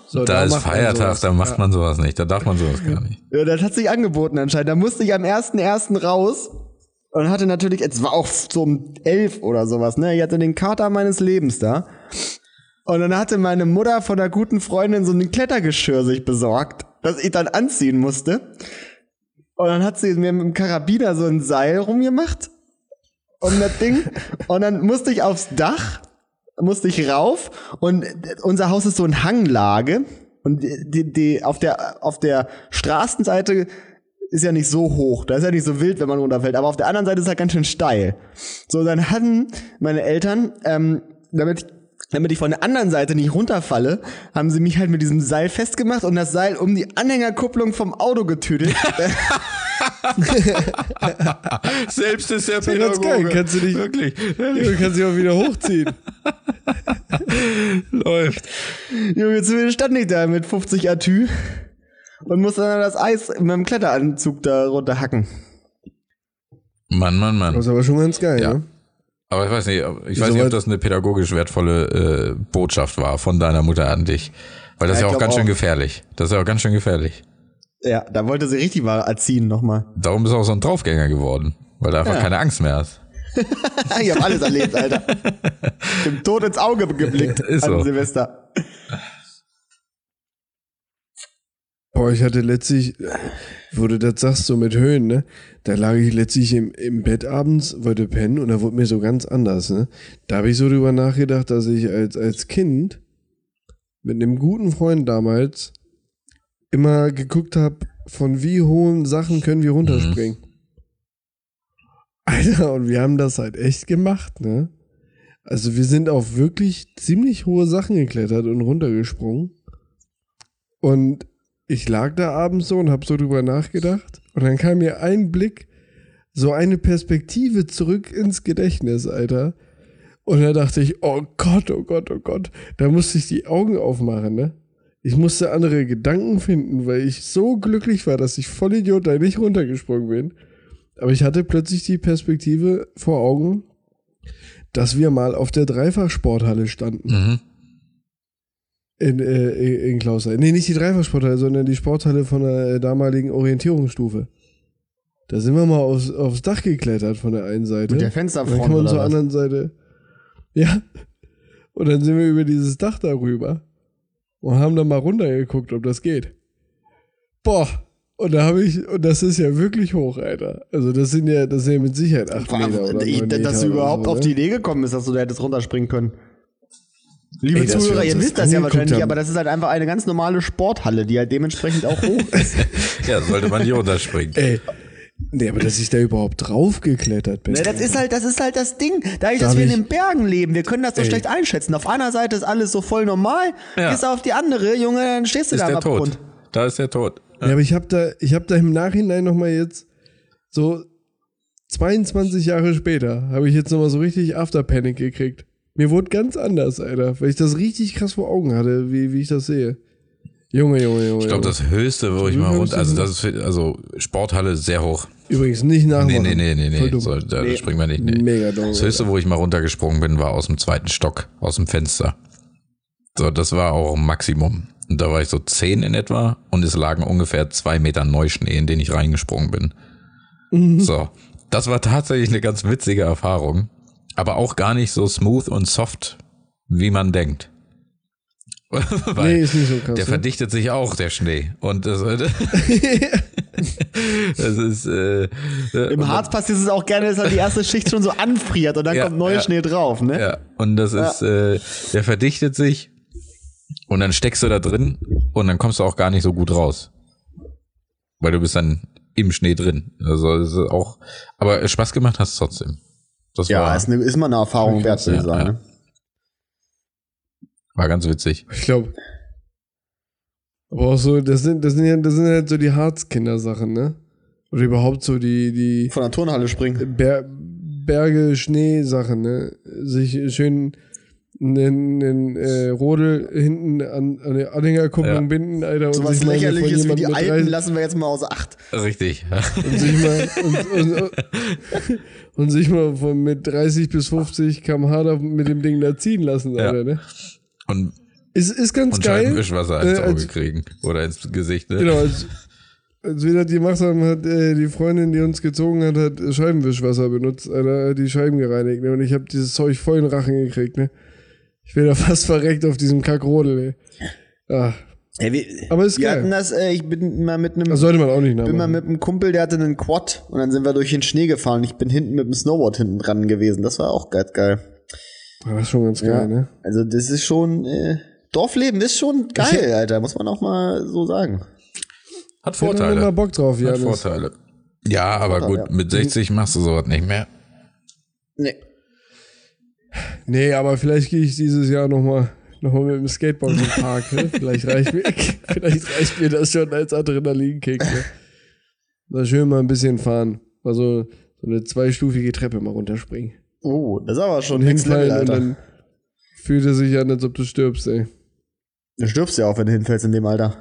So, Da ist macht man Feiertag, sowas. da macht man sowas nicht. Da darf man sowas gar nicht. Ja, das hat sich angeboten anscheinend. Da musste ich am 1.1. raus und hatte natürlich, es war auch so um 11 oder sowas, ne? Ich hatte den Kater meines Lebens da. Und dann hatte meine Mutter von einer guten Freundin so ein Klettergeschirr sich besorgt, das ich dann anziehen musste. Und dann hat sie mir mit dem Karabiner so ein Seil rumgemacht um das Ding. Und dann musste ich aufs Dach, musste ich rauf. Und unser Haus ist so in Hanglage. Und die auf der Straßenseite ist ja nicht so hoch. Da ist ja nicht so wild, wenn man runterfällt. Aber auf der anderen Seite ist halt ganz schön steil. So, dann hatten meine Eltern, damit ich von der anderen Seite nicht runterfalle, haben sie mich halt mit diesem Seil festgemacht und das Seil um die Anhängerkupplung vom Auto getüdelt. Selbst ist der Das ist ganz geil. Kannst du dich Wirklich. Du kannst dich auch wieder hochziehen. Läuft. Junge, zumindest stand ich da mit 50 Atü und musste dann das Eis mit dem Kletteranzug da runterhacken. Mann. Das ist aber schon ganz geil, Ja. ne? Aber ich weiß nicht, ob das eine pädagogisch wertvolle Botschaft war von deiner Mutter an dich. Weil das Ja, ist ja ich auch glaub ganz schön auch. gefährlich. Das ist ja auch ganz schön gefährlich. Ja, da wollte sie richtig mal erziehen nochmal. Darum bist du auch so ein Draufgänger geworden. Weil du einfach Ja. keine Angst mehr hast. Ich hab alles erlebt, Alter. Dem Tod ins Auge geblickt Ist an so. Silvester. Boah, ich hatte letztlich, wo du das sagst, so mit Höhen, ne? Da lag ich letztlich im Bett abends, wollte pennen und da wurde mir so ganz anders, ne? Da habe ich so drüber nachgedacht, dass ich als Kind mit einem guten Freund damals immer geguckt habe, von wie hohen Sachen können wir runterspringen. Alter, und wir haben das halt echt gemacht, ne? Also wir sind auf wirklich ziemlich hohe Sachen geklettert und runtergesprungen. Und ich lag da abends so und hab so drüber nachgedacht. Und dann kam mir ein Blick, so eine Perspektive zurück ins Gedächtnis, Alter. Und da dachte ich, oh Gott, oh Gott, oh Gott. Da musste ich die Augen aufmachen, ne? Ich musste andere Gedanken finden, weil ich so glücklich war, dass ich voll Idiot da nicht runtergesprungen bin. Aber ich hatte plötzlich die Perspektive vor Augen, dass wir mal auf der Dreifachsporthalle standen. Mhm. In Klausthal. Nee, nicht die Dreifachsporthalle, sondern die Sporthalle von der damaligen Orientierungsstufe. Da sind wir mal aufs Dach geklettert von der einen Seite. Mit der Und dann Fensterfront kann man oder zur was? anderen Seite. Ja. Und dann sind wir über dieses Dach darüber und haben dann mal runtergeguckt, ob das geht. Boah. Und das ist ja wirklich hoch, Alter. Also das sind ja mit Sicherheit 8 Meter oder 9 Meter. Dass du oder überhaupt so, auf ne? die Idee gekommen bist, dass du da hättest runterspringen können. Liebe Ey, dass wir Zuhörer, uns ihr das wisst das ja angeguckt wahrscheinlich, haben. aber das ist halt einfach eine ganz normale Sporthalle, die halt dementsprechend auch hoch ist. Ja, sollte man nicht runterspringen. Ey. Nee, aber dass ich da überhaupt drauf geklettert bin. Ne, das ist halt das Ding. Dadurch, dass Darf wir in ich- den Bergen leben, wir können das so Ey. schlecht einschätzen. Auf einer Seite ist alles so voll normal, Ja. gehst du auf die andere, Junge, dann stehst du Ist da am der tot. Abgrund. Da ist der tot. Ja, aber ich hab da im Nachhinein nochmal jetzt so 22 Jahre später habe ich jetzt nochmal so richtig Afterpanic gekriegt. Mir wurde ganz anders, Alter, weil ich das richtig krass vor Augen hatte, wie ich das sehe. Junge. Ich glaube, das Höchste, wo ich mal runter, also Sporthalle sehr hoch. Übrigens nicht nachmachen. Nee. Voll dumm. Da springen wir nicht. Nee. Mega dumm. Das Höchste, wo ich mal runtergesprungen bin, war aus dem 2. Stock, aus dem Fenster. So, das war auch ein Maximum. Und da war ich so 10 in etwa und es lagen ungefähr 2 Meter Neuschnee, in den ich reingesprungen bin. So, das war tatsächlich eine ganz witzige Erfahrung, aber auch gar nicht so smooth und soft, wie man denkt. Weil Nee, ist nicht so krass. der ne? verdichtet sich auch, der Schnee. Und das ist Im Harz passiert es auch gerne, dass halt die erste Schicht schon so anfriert und dann Ja, kommt neuer ja. Schnee drauf, ne? Ja, und das ist, der verdichtet sich und dann steckst du da drin und dann kommst du auch gar nicht so gut raus. Weil du bist dann im Schnee drin. Also es ist auch, aber Spaß gemacht hast du trotzdem. Das Ja, war, ist mal eine Erfahrung wert, würde ich Ja, sagen. ja. ne? war ganz witzig. Ich glaube. Aber auch so, das sind halt so die Harzkinder-Sachen, ne? Oder überhaupt so die Von der Turnhalle springen. Berge, Schnee-Sachen, ne? Sich schön einen Rodel hinten an der Anhängerkupplung Ja. binden, Alter. So und was sich mal von Lächerliches wie jemandem die mit Alpen 30 lassen wir jetzt mal außer Acht. Richtig. und sich mal mit 30 bis 50 km/h mit dem Ding da ziehen lassen, Ja. Alter, ne? Und Ist ganz Und geil. Scheibenwischwasser ins Auge als- kriegen. Oder ins Gesicht, ne? Genau, als wir das gemacht haben, hat die Freundin, die uns gezogen hat Scheibenwischwasser benutzt, Alter, die Scheiben gereinigt, ne? Und ich habe dieses Zeug voll in den Rachen gekriegt, ne? Ich bin da fast verreckt auf diesem Kackrodel, ey. Ah, aber ist wir geil. hatten das, ich bin mal mit einem Das sollte man auch nicht bin mal nachmachen. mit einem Kumpel, der hatte einen Quad und dann sind wir durch den Schnee gefahren. Ich bin hinten mit dem Snowboard hinten dran gewesen. Das war auch geil. Das ist schon ganz geil, ne? Also das ist schon, Dorfleben ist schon geil, Alter. Muss man auch mal so sagen. Hat Ich hätte Vorteile. mal Bock drauf, Hat Janis. Vorteile. Ja, aber gut, ja. mit 60 machst du sowas nicht mehr. Nee. Nee, aber vielleicht gehe ich dieses Jahr nochmal mit dem Skateboard im Park. Ne? Vielleicht reicht mir das schon als Adrenalinkick. Ne? Mal schön mal ein bisschen fahren. Mal so eine 2-stufige Treppe mal runterspringen. Oh, das ist aber schon Und Next Level, hinfallen und Alter. dann fühlt es sich an, als ob du stirbst, ey. Du stirbst ja auch, wenn du hinfällst in dem Alter.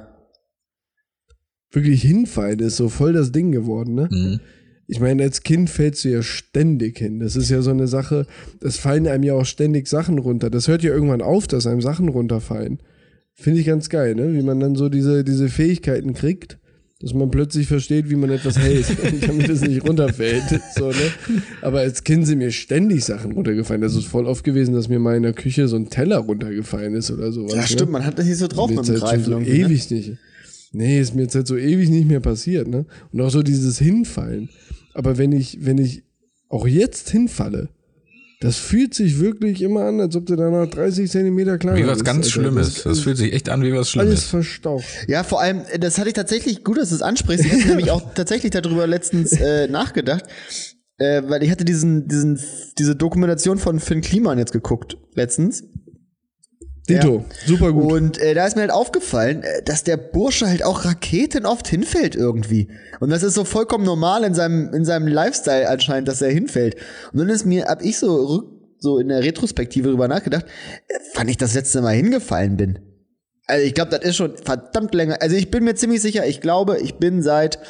Wirklich hinfallen ist so voll das Ding geworden, ne? Mhm. Ich meine, als Kind fällst du ja ständig hin. Das ist ja so eine Sache, es fallen einem ja auch ständig Sachen runter. Das hört ja irgendwann auf, dass einem Sachen runterfallen. Finde ich ganz geil, ne? Wie man dann so diese Fähigkeiten kriegt, dass man plötzlich versteht, wie man etwas hält, damit es nicht runterfällt. So, ne? Aber als Kind sind mir ständig Sachen runtergefallen. Das ist voll oft gewesen, dass mir mal in der Küche so ein Teller runtergefallen ist oder sowas. Ja, stimmt, man hat das nicht so drauf Mir mit ist dem halt schon Greifen. so irgendwie, ne? ewig nicht. Nee, ist mir jetzt halt so ewig nicht mehr passiert, ne? Und auch so dieses Hinfallen. Aber wenn ich auch jetzt hinfalle, das fühlt sich wirklich immer an, als ob du danach 30 Zentimeter kleiner Wie was bist, ganz Alter. Schlimmes. Das fühlt sich echt an wie was Alles Schlimmes. verstaucht. Ja, vor allem, das hatte ich tatsächlich, gut, dass du es ansprichst. Ich hatte nämlich auch tatsächlich darüber letztens nachgedacht, weil ich hatte diese Dokumentation von Finn Kliman jetzt geguckt, letztens. Dito, super gut. Und da ist mir halt aufgefallen, dass der Bursche halt auch Raketen oft hinfällt irgendwie. Und das ist so vollkommen normal in seinem Lifestyle anscheinend, dass er hinfällt. Und dann hab ich so in der Retrospektive drüber nachgedacht, wann ich das letzte Mal hingefallen bin. Also ich glaube, das ist schon verdammt länger. Also ich bin mir ziemlich sicher, ich glaube, ich bin seit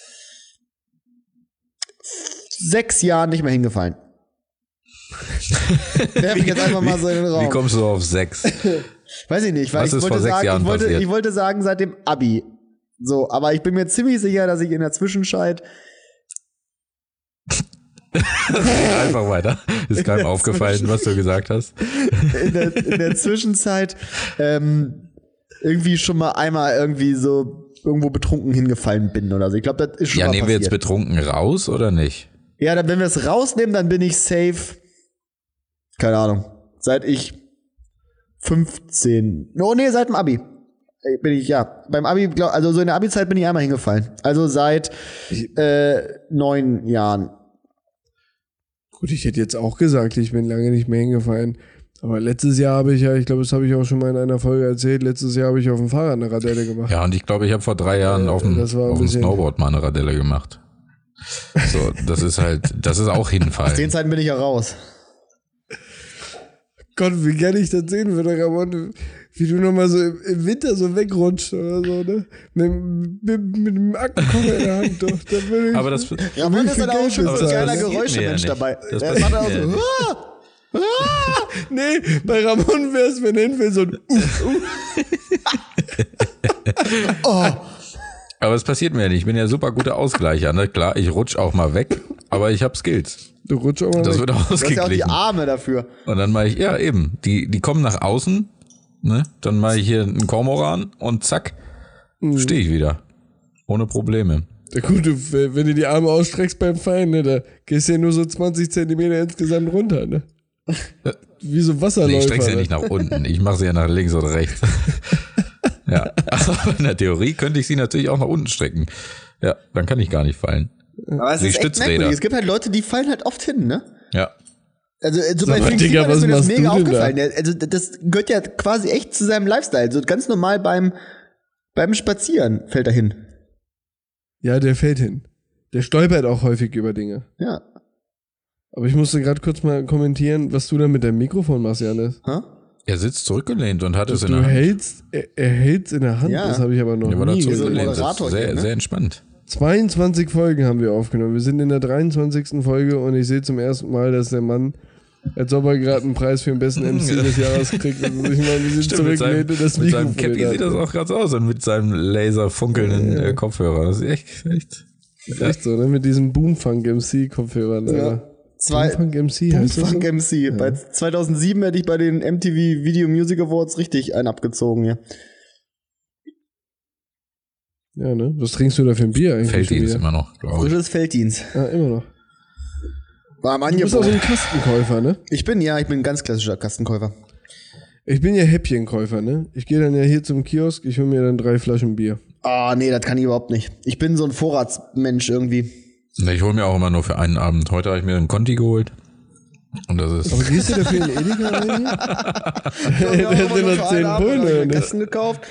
6 Jahren nicht mehr hingefallen. Werf ich jetzt einfach mal so in den Raum. Wie kommst du auf 6? Weiß ich nicht, weil Was ist vor 6 Jahren ich passiert? wollte sagen, seit dem Abi. So, aber ich bin mir ziemlich sicher, dass ich in der Zwischenzeit Einfach weiter. Ist keinem aufgefallen, was du gesagt hast. in der Zwischenzeit irgendwie schon mal einmal irgendwie so irgendwo betrunken hingefallen bin oder so. Ich glaube, das ist schon Ja, mal nehmen wir jetzt passiert. betrunken raus oder nicht? Ja, dann, wenn wir es rausnehmen, dann bin ich safe. Keine Ahnung. Seit ich 15. Oh nee, seit dem Abi. Bin ich, ja. Beim Abi, also so in der Abi-Zeit bin ich einmal hingefallen. Also seit 9 Jahren. Gut, ich hätte jetzt auch gesagt, ich bin lange nicht mehr hingefallen. Aber letztes Jahr habe ich ja, ich glaube, das habe ich auch schon mal in einer Folge erzählt, letztes Jahr habe ich auf dem Fahrrad eine Radelle gemacht. Ja, und ich glaube, ich habe vor 3 Jahren auf dem das war ein bisschen- Snowboard mal eine Radelle gemacht. So, das ist auch Aus den Hinfallen. Zeiten bin ich ja raus. Gott, wie gerne ich das sehen würde, Ramon, wie du nochmal so im Winter so wegrutscht oder so, ne? Mit dem Aktenkocher in der Hand, doch. Da würde ich, Aber das, Ramon ist dann auch schon so Aber ein das geiler passiert mir ja Geräuschemensch nicht. dabei. Das Der passiert macht auch mir so, ja nee, bei Ramon wär's, wenn er hinfällt, so ein aber es passiert mir ja nicht. Ich bin ja super guter Ausgleicher. Ne? Klar, ich rutsch auch mal weg, aber ich habe Skills. Du rutschst auch mal Das weg. wird Du hast ja auch die ausgeglichen. Arme dafür. Und dann mache ich, ja eben, die kommen nach außen, ne? Dann mache ich hier einen Kormoran und zack, stehe ich wieder. Ohne Probleme. Ja, gut, wenn du die Arme ausstreckst beim Fallen, ne, da gehst du ja nur so 20 Zentimeter insgesamt runter, ne? Wie so Wasserläufer. Nee, ich streck's ja ne? nicht nach unten. Ich mache sie ja nach links oder rechts. Ja, aber in der Theorie könnte ich sie natürlich auch nach unten strecken. Ja, dann kann ich gar nicht fallen. Aber es Wie ist echt Stützräder. merkwürdig. Es gibt halt Leute, die fallen halt oft hin, ne? Ja. Also so Sag bei mal, Finn Digga, Kliman ist was mir das machst mega du denn da? aufgefallen. Also das gehört ja quasi echt zu seinem Lifestyle. So ganz normal beim Spazieren fällt er hin. Ja, der fällt hin. Der stolpert auch häufig über Dinge. Ja. Aber ich musste gerade kurz mal kommentieren, was du da mit deinem Mikrofon machst, Janis. Hä? Er sitzt zurückgelehnt und hat es in Du der Hand. hältst, er hält's in der Hand, Ja. das habe ich aber noch Ja, war da nie gesehen. zurückgelehnt. Das ist Moderator hier, sehr, ne? sehr entspannt. 22 Folgen haben wir aufgenommen. Wir sind in der 23. Folge und ich sehe zum ersten Mal, dass der Mann Als ob er gerade einen Preis für den besten MC des Jahres kriegt. Also ich meine, wie sieht zurücklehnt und das mit Mikrofon. seinem Cappy sieht das auch ganz aus und mit seinem laserfunkelnden Kopfhörer. Das ist echt. Echt so, ne? Mit diesem Boomfunk MC-Kopfhörern. Ja. Boomfunk MC heißt das so? Boomfunk MC. Bei 2007 hätte ich bei den MTV Video Music Awards richtig einen abgezogen, ja. Ja, ne? Was trinkst du da für ein Bier eigentlich? Felddienst immer noch, glaube ich. Frisches Felddienst. Ah, immer noch. War am Du bist auch Angebot. so ein Kastenkäufer, ne? Ich bin ein ganz klassischer Kastenkäufer. Ich bin ja Häppchenkäufer, ne? Ich gehe dann ja hier zum Kiosk, ich hole mir dann 3 Flaschen Bier. Ah, nee, das kann ich überhaupt nicht. Ich bin so ein Vorratsmensch irgendwie. Ich hole mir auch immer nur für einen Abend. Heute habe ich mir einen Conti geholt. Und das ist. Aber gehst du dafür in Edeka rein? Das sind noch 10 Pullen, oder nicht? Kasten gekauft.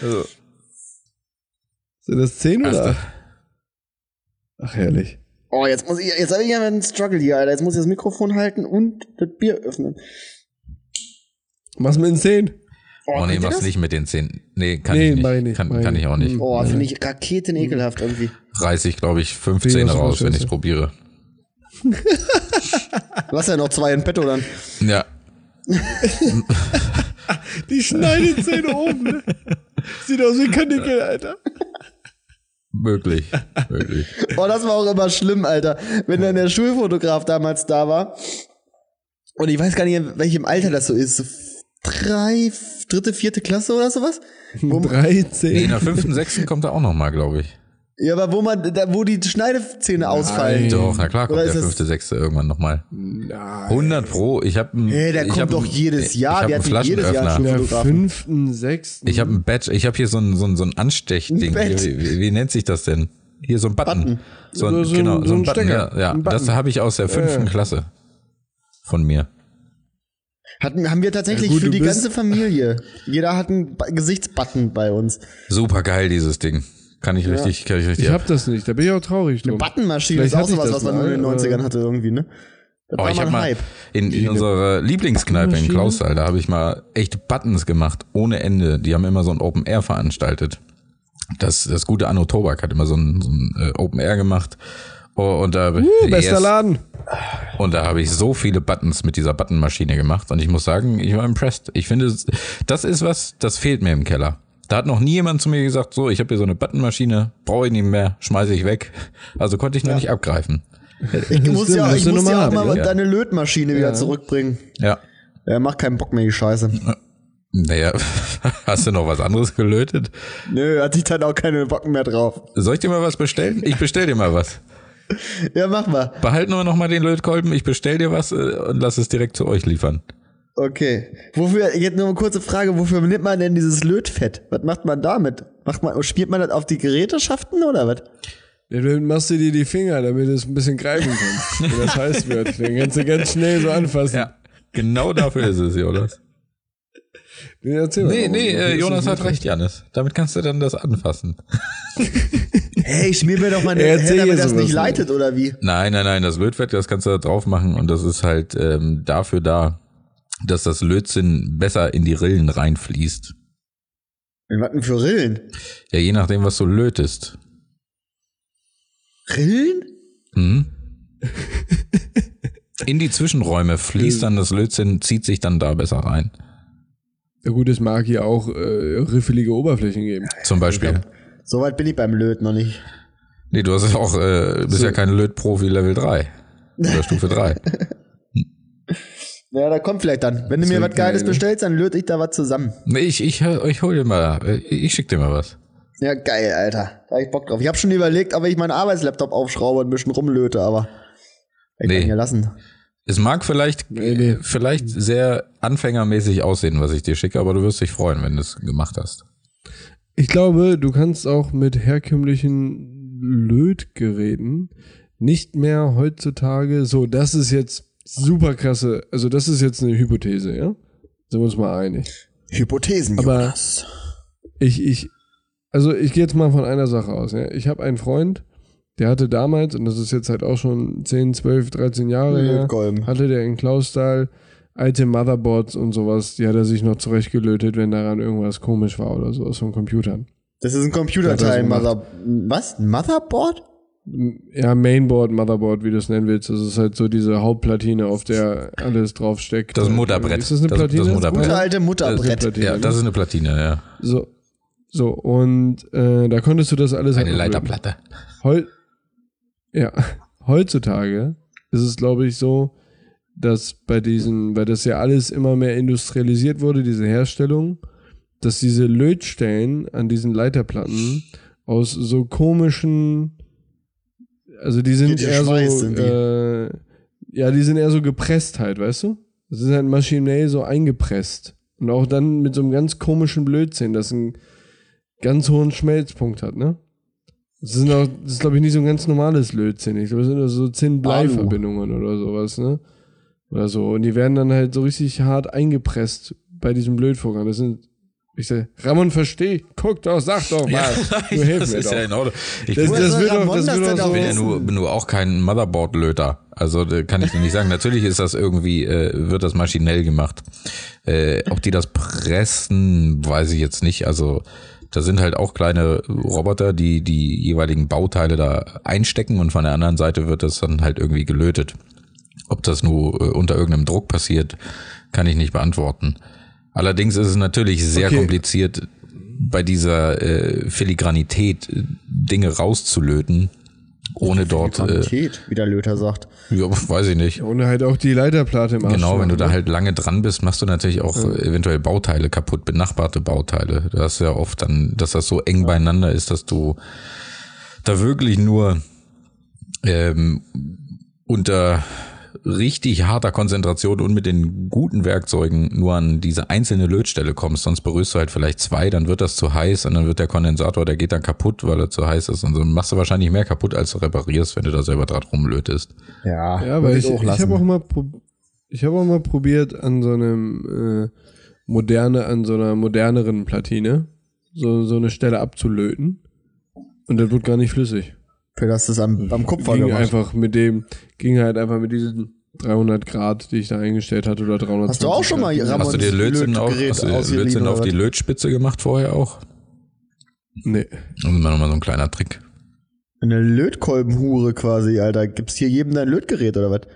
Sind das 10 oder? Erste. Ach, herrlich. Oh, jetzt habe ich ja einen Struggle hier, Alter. Jetzt muss ich das Mikrofon halten und das Bier öffnen. Mach's mit den 10. Oh nee, könnt ihr mach's das? nicht mit den 10. Nee, kann Nee, ich mach ich nicht. nicht, Kann ich auch nicht. Oh, finde ich Raketen ekelhaft irgendwie. Reiß ich, glaube ich, 15 Wie, was raus, wenn Scheiße. ich probiere. Du hast ja noch 2 in petto dann. Ja. Die Schneidezähne oben, ne? Sieht aus wie Kanickel, Alter. Möglich. Oh, das war auch immer schlimm, Alter. Wenn dann der Schulfotograf damals da war. Und ich weiß gar nicht, in welchem Alter das so ist. So 3., 4. Klasse oder sowas? Wo, 13. Nee, in der 5., 6. kommt er auch noch mal, glaube ich. ja, aber wo die Schneidezähne ausfallen. Doch, na klar, kommt Oder der ist das- 5., 6. irgendwann noch mal. Nein. 100 Pro. Ich habe Hey, der kommt doch jedes Jahr. Ich Wir habe einen hatten jedes Jahr Flaschenöffner. schon. In der Fotografen. 5., 6. Ich habe ein Badge. Ich habe hier so ein Anstechding. Ein Badge. Hier, wie nennt sich das denn? Hier so ein Button. So ein, So ein- genau, so so ein ein Button. Stecker. Ja, Ein Button. das habe ich aus der 5. Klasse von mir. Haben wir tatsächlich Ja, gut, für du die bist- ganze Familie. Jeder hat einen Gesichtsbutton bei uns. Super geil, dieses Ding. Kann ich richtig Ich hab das nicht, da bin ich auch traurig drum. Buttonmaschine Vielleicht ist auch hatte ich sowas, das was man nur in den mal, 90ern hatte irgendwie, ne? Das Oh, war ich mal habe ein mal Hype. in unserer Lieblingskneipe in Maschine? Clausthal, da habe ich mal echt Buttons gemacht, ohne Ende. Die haben immer so ein Open Air veranstaltet. Das gute Anno Tobak hat immer so ein Open Air gemacht. Oh, und da Bester Laden. Und da habe ich so viele Buttons mit dieser Buttonmaschine gemacht. Und ich muss sagen, ich war impressed. Ich finde, das ist was, das fehlt mir im Keller. Da hat noch nie jemand zu mir gesagt, so, ich habe hier so eine Buttonmaschine, brauche ich nicht mehr, schmeiße ich weg. Also konnte ich noch nicht abgreifen. Ich muss ja musst du auch normal mal haben, ja. deine Lötmaschine wieder zurückbringen. Ja. Er macht keinen Bock mehr, die Scheiße. Naja, hast du noch was anderes gelötet? Nö, hat sich dann auch keine Bocken mehr drauf. Soll ich dir mal was bestellen? Ich bestell dir mal was. Ja, mach mal. Behalten wir noch mal den Lötkolben, ich bestell dir was und lass es direkt zu euch liefern. Okay. Jetzt nur eine kurze Frage, wofür nimmt man denn dieses Lötfett? Was macht man damit? Spielt man das auf die Gerätschaften oder was? Ja, dann machst du dir die Finger, damit du es ein bisschen greifen kannst, wie das heiß wird. Dann kannst du ganz schnell so anfassen. Ja, genau dafür ist es, Jonas. Nee, erzähl mal. Jonas hat recht, Janis. Damit kannst du dann das anfassen. Hey, schmier mir doch mal eine Erzähl damit jetzt das sowas nicht nicht. leitet, oder wie? Nein, das Lötfett, das kannst du da drauf machen und das ist halt dafür da, dass das Lötzinn besser in die Rillen reinfließt. Was denn für Rillen? Ja, je nachdem, was du lötest. Rillen? Mhm. In die Zwischenräume fließt dann das Lötzinn, zieht sich dann da besser rein. Ja gut, es mag hier auch riffelige Oberflächen geben. Zum Beispiel. Soweit bin ich beim Löten noch nicht. Nee, du hast ja auch, bist ja kein Lötprofi Level 3. Oder Stufe 3. Ja, da kommt vielleicht dann. Wenn du mir was Geiles bestellst, dann löte ich da was zusammen. Nee, ich hol dir mal, ich schick dir mal was. Ja, geil, Alter. Da hab ich Bock drauf. Ich habe schon überlegt, ob ich meinen Arbeitslaptop aufschraube und ein bisschen rumlöte, aber ich kann ihn ja lassen. Es mag vielleicht sehr anfängermäßig aussehen, was ich dir schicke, aber du wirst dich freuen, wenn du es gemacht hast. Ich glaube, du kannst auch mit herkömmlichen Lötgeräten nicht mehr heutzutage, so, das ist jetzt super krasse, also das ist jetzt eine Hypothese, ja? Sind wir uns mal einig. Hypothesen, Aber Jonas. ich gehe jetzt mal von einer Sache aus, ja? Ich habe einen Freund, der hatte damals, und das ist jetzt halt auch schon 10, 12, 13 Jahre her, Lötkolben. hatte der in Clausthal alte Motherboards und sowas, die hat er sich noch zurechtgelötet, wenn daran irgendwas komisch war oder sowas von Computern. Das ist ein Computerteil, Ja, das Was? Ein Motherboard? Ja, Mainboard, Motherboard, wie du es nennen willst. Das ist halt so diese Hauptplatine, auf der alles draufsteckt. Das ist ein Mutterbrett. Ist das eine Platine? Das Mutterbrett. Gute alte Mutterbrett. Platine, Ja, das ist eine Platine, ja. So und da konntest du das alles Eine halt Leiterplatte. Heutzutage ist es, glaube ich, so, dass weil das ja alles immer mehr industrialisiert wurde, diese Herstellung, dass diese Lötstellen an diesen Leiterplatten aus so komischen, also die sind eher so, die sind eher so gepresst halt, weißt du? Das ist halt maschinell so eingepresst. Und auch dann mit so einem ganz komischen Blödsinn, das einen ganz hohen Schmelzpunkt hat, ne? Das ist, glaube ich, nicht so ein ganz normales Lötzinn. Ich glaube, das sind so Zinn-Blei-Verbindungen oder sowas, ne? Oder so. Und die werden dann halt so richtig hart eingepresst bei diesem Blödvorgang. Ich sag, Ramon, versteh, guck doch, sag doch was. Du hilfst mir ist doch. ja in Ordnung. Ich Das wird bin ja nur auch kein Motherboard-Löter. Also kann ich dir nicht sagen. Natürlich ist das irgendwie, wird das maschinell gemacht. Ob die das pressen, weiß ich jetzt nicht. Also da sind halt auch kleine Roboter, die jeweiligen Bauteile da einstecken und von der anderen Seite wird das dann halt irgendwie gelötet. Ob das nur unter irgendeinem Druck passiert, kann ich nicht beantworten. Allerdings ist es natürlich sehr kompliziert, bei dieser Filigranität Dinge rauszulöten, ohne dort... Filigranität, wie der Löter sagt. Ja, weiß ich nicht. Ohne halt auch die Leiterplatte im Arsch. Genau, wenn du da halt lange dran bist, machst du natürlich auch eventuell Bauteile kaputt, benachbarte Bauteile. Du hast ja oft dann, dass das so eng beieinander ist, dass du da wirklich nur unter richtig harter Konzentration und mit den guten Werkzeugen nur an diese einzelne Lötstelle kommst, sonst berührst du halt vielleicht zwei, dann wird das zu heiß und dann wird der Kondensator, der geht dann kaputt, weil er zu heiß ist und so machst du wahrscheinlich mehr kaputt, als du reparierst, wenn du da selber dran rumlötest. Ja, weil ich habe auch mal probiert an so einer moderneren Platine so eine Stelle abzulöten und das wird gar nicht flüssig. Für das das am Kupfer ging gemacht. Ging halt einfach mit diesen 300 Grad, die ich da eingestellt hatte, oder 320. Hast du auch schon mal Hast du dir Lötzinn auf die Lötspitze gemacht vorher auch? Nee. Das ist nochmal so ein kleiner Trick. Eine Lötkolbenhure quasi, Alter. Gibt's hier jedem dein Lötgerät oder was?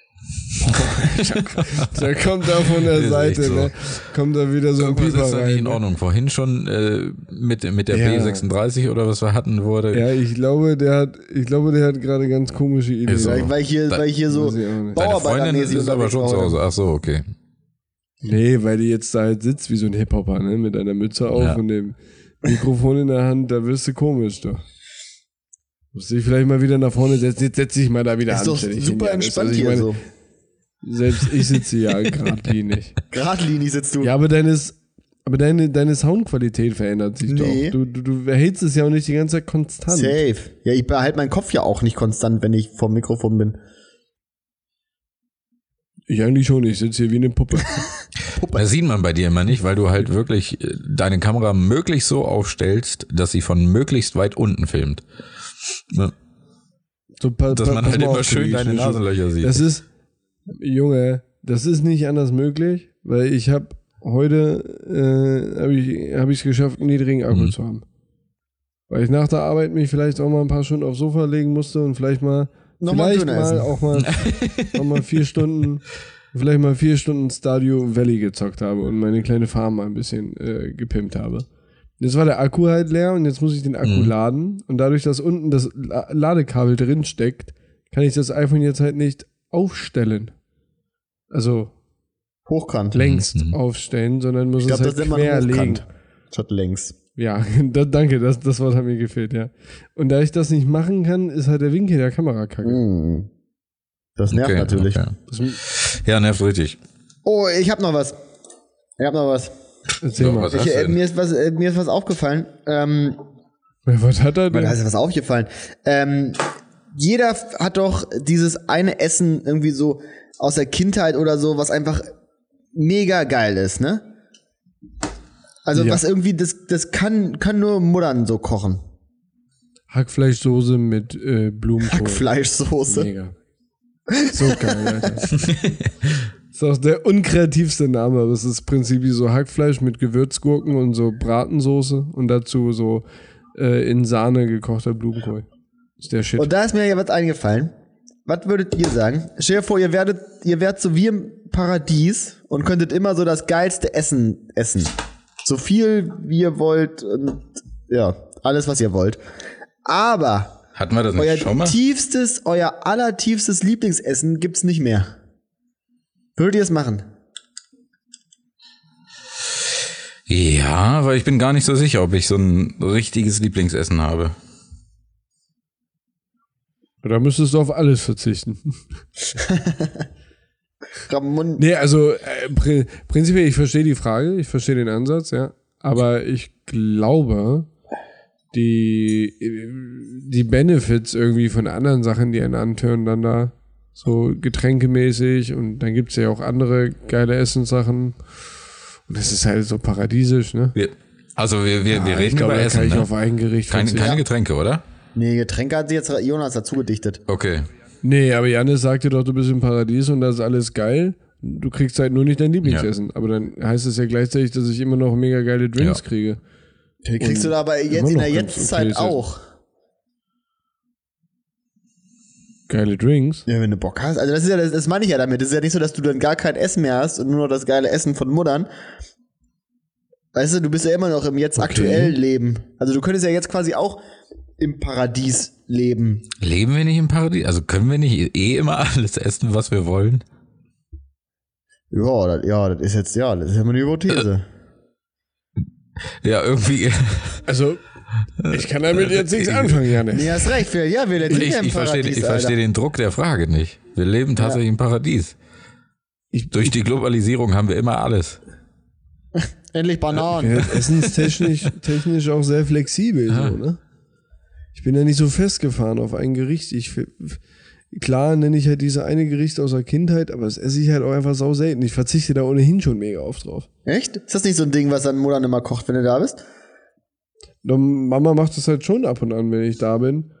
Da kommt da von der Seite, so. Ne? Kommt da wieder so ein Pieper ist rein. Nicht in Ordnung. Vorhin schon mit der B36 oder was wir hatten wurde. Ja, ich glaube, der hat gerade ganz komische Ideen. So. Weil ich hier so Deine Freundin ist aber schon zu Hause. Ach so, okay. Nee, weil die jetzt da halt sitzt wie so ein Hip-Hopper, ne? Mit einer Mütze auf und dem Mikrofon in der Hand, da wirst du komisch, doch. Musst dich vielleicht mal wieder nach vorne setzen. Jetzt setz dich mal da wieder an. Ist doch super entspannt hier so. Selbst ich sitze ja geradlinig. Geradlinig sitzt du. Ja, aber deine Soundqualität verändert sich doch. Du erhältst es ja auch nicht die ganze Zeit konstant. Safe. Ja, ich behalte meinen Kopf ja auch nicht konstant, wenn ich vorm Mikrofon bin. Ich eigentlich schon, ich sitze hier wie eine Puppe. Das sieht man bei dir immer nicht, weil du halt wirklich deine Kamera möglichst so aufstellst, dass sie von möglichst weit unten filmt. Ja. So, dass man halt immer schön deine Nasenlöcher sieht. Das ist nicht anders möglich, weil ich habe heute habe ich es geschafft, einen niedrigen Akku zu haben. Weil ich nach der Arbeit mich vielleicht auch mal ein paar Stunden aufs Sofa legen musste und vielleicht mal 4 Stunden Stardew Valley gezockt habe und meine kleine Farm mal ein bisschen gepimpt habe. Jetzt war der Akku halt leer und jetzt muss ich den Akku laden und dadurch, dass unten das Ladekabel drin steckt, kann ich das iPhone jetzt halt nicht aufstellen. Also hochkant. Längst aufstellen, sondern muss es halt quer legen. Statt längs. Ja, danke, das Wort hat mir gefehlt, ja. Und da ich das nicht machen kann, ist halt der Winkel der Kamera kacke. Das nervt natürlich. Okay. Ja, nervt richtig. Oh, ich hab noch was. Erzähl mal. Mir ist was aufgefallen. Was hat er denn? Da ist was aufgefallen. Jeder hat doch dieses eine Essen irgendwie so aus der Kindheit oder so, was einfach mega geil ist, ne? Also was irgendwie, das kann nur Muttern so kochen. Hackfleischsoße mit Blumenkohl. Hackfleischsoße. Mega. So geil, Alter. Ist auch der unkreativste Name, aber es ist prinzipiell so Hackfleisch mit Gewürzgurken und so Bratensoße und dazu so in Sahne gekochter Blumenkohl. Ist der Shit. Und da ist mir ja was eingefallen. Was würdet ihr sagen? Stell dir vor, ihr wärt so wie im Paradies und könntet immer so das geilste Essen essen. So viel, wie ihr wollt und ja, alles, was ihr wollt. Aber Hatten wir das nicht schon mal? euer allertiefstes Lieblingsessen gibt's nicht mehr. Würdet ihr es machen? Ja, weil ich bin gar nicht so sicher, ob ich so ein richtiges Lieblingsessen habe. Da müsstest du auf alles verzichten. Ramon, Nee, also prinzipiell, ich verstehe die Frage, ich verstehe den Ansatz, ja. Aber ich glaube, die Benefits irgendwie von anderen Sachen, die einen antören, dann da so getränkemäßig und dann gibt's ja auch andere geile Essenssachen. Und das ist halt so paradiesisch, ne? Wir reden ich glaube, über da Essen, kann ich ne? auf ein Gericht Keine verzichten. Getränke, oder? nee, Getränke hat sich jetzt Jonas dazu gedichtet. Okay. Nee, aber Janis sagte doch, du bist im Paradies und das ist alles geil. Du kriegst halt nur nicht dein Lieblingsessen. Ja. Aber dann heißt es ja gleichzeitig, dass ich immer noch mega geile Drinks kriege. Die kriegst du da aber jetzt in der Jetztzeit auch. Geile Drinks? Ja, wenn du Bock hast. Also das ist ja, das meine ich ja damit. Das ist ja nicht so, dass du dann gar kein Essen mehr hast und nur noch das geile Essen von Muttern. Weißt du, du bist ja immer noch im jetzt aktuellen Leben. Also du könntest ja jetzt quasi auch im Paradies leben. Leben wir nicht im Paradies? Also können wir nicht immer alles essen, was wir wollen? Das ist jetzt, das ist ja mal eine Hypothese. Ja, irgendwie. Also, ich kann damit jetzt nichts anfangen, Janis. Nee, hast recht, wir leben nicht im Ich Paradies, verstehe den Druck der Frage nicht. Wir leben tatsächlich im Paradies. Durch die Globalisierung haben wir immer alles. Endlich Bananen. Ja, essenstechnisch auch sehr flexibel, so, ne? Ich bin ja nicht so festgefahren auf ein Gericht. Klar nenne ich halt diese eine Gericht aus der Kindheit, aber das esse ich halt auch einfach sau selten. Ich verzichte da ohnehin schon mega oft drauf. Echt? Ist das nicht so ein Ding, was dann Muttern immer kocht, wenn du da bist? Mama macht das halt schon ab und an, wenn ich da bin.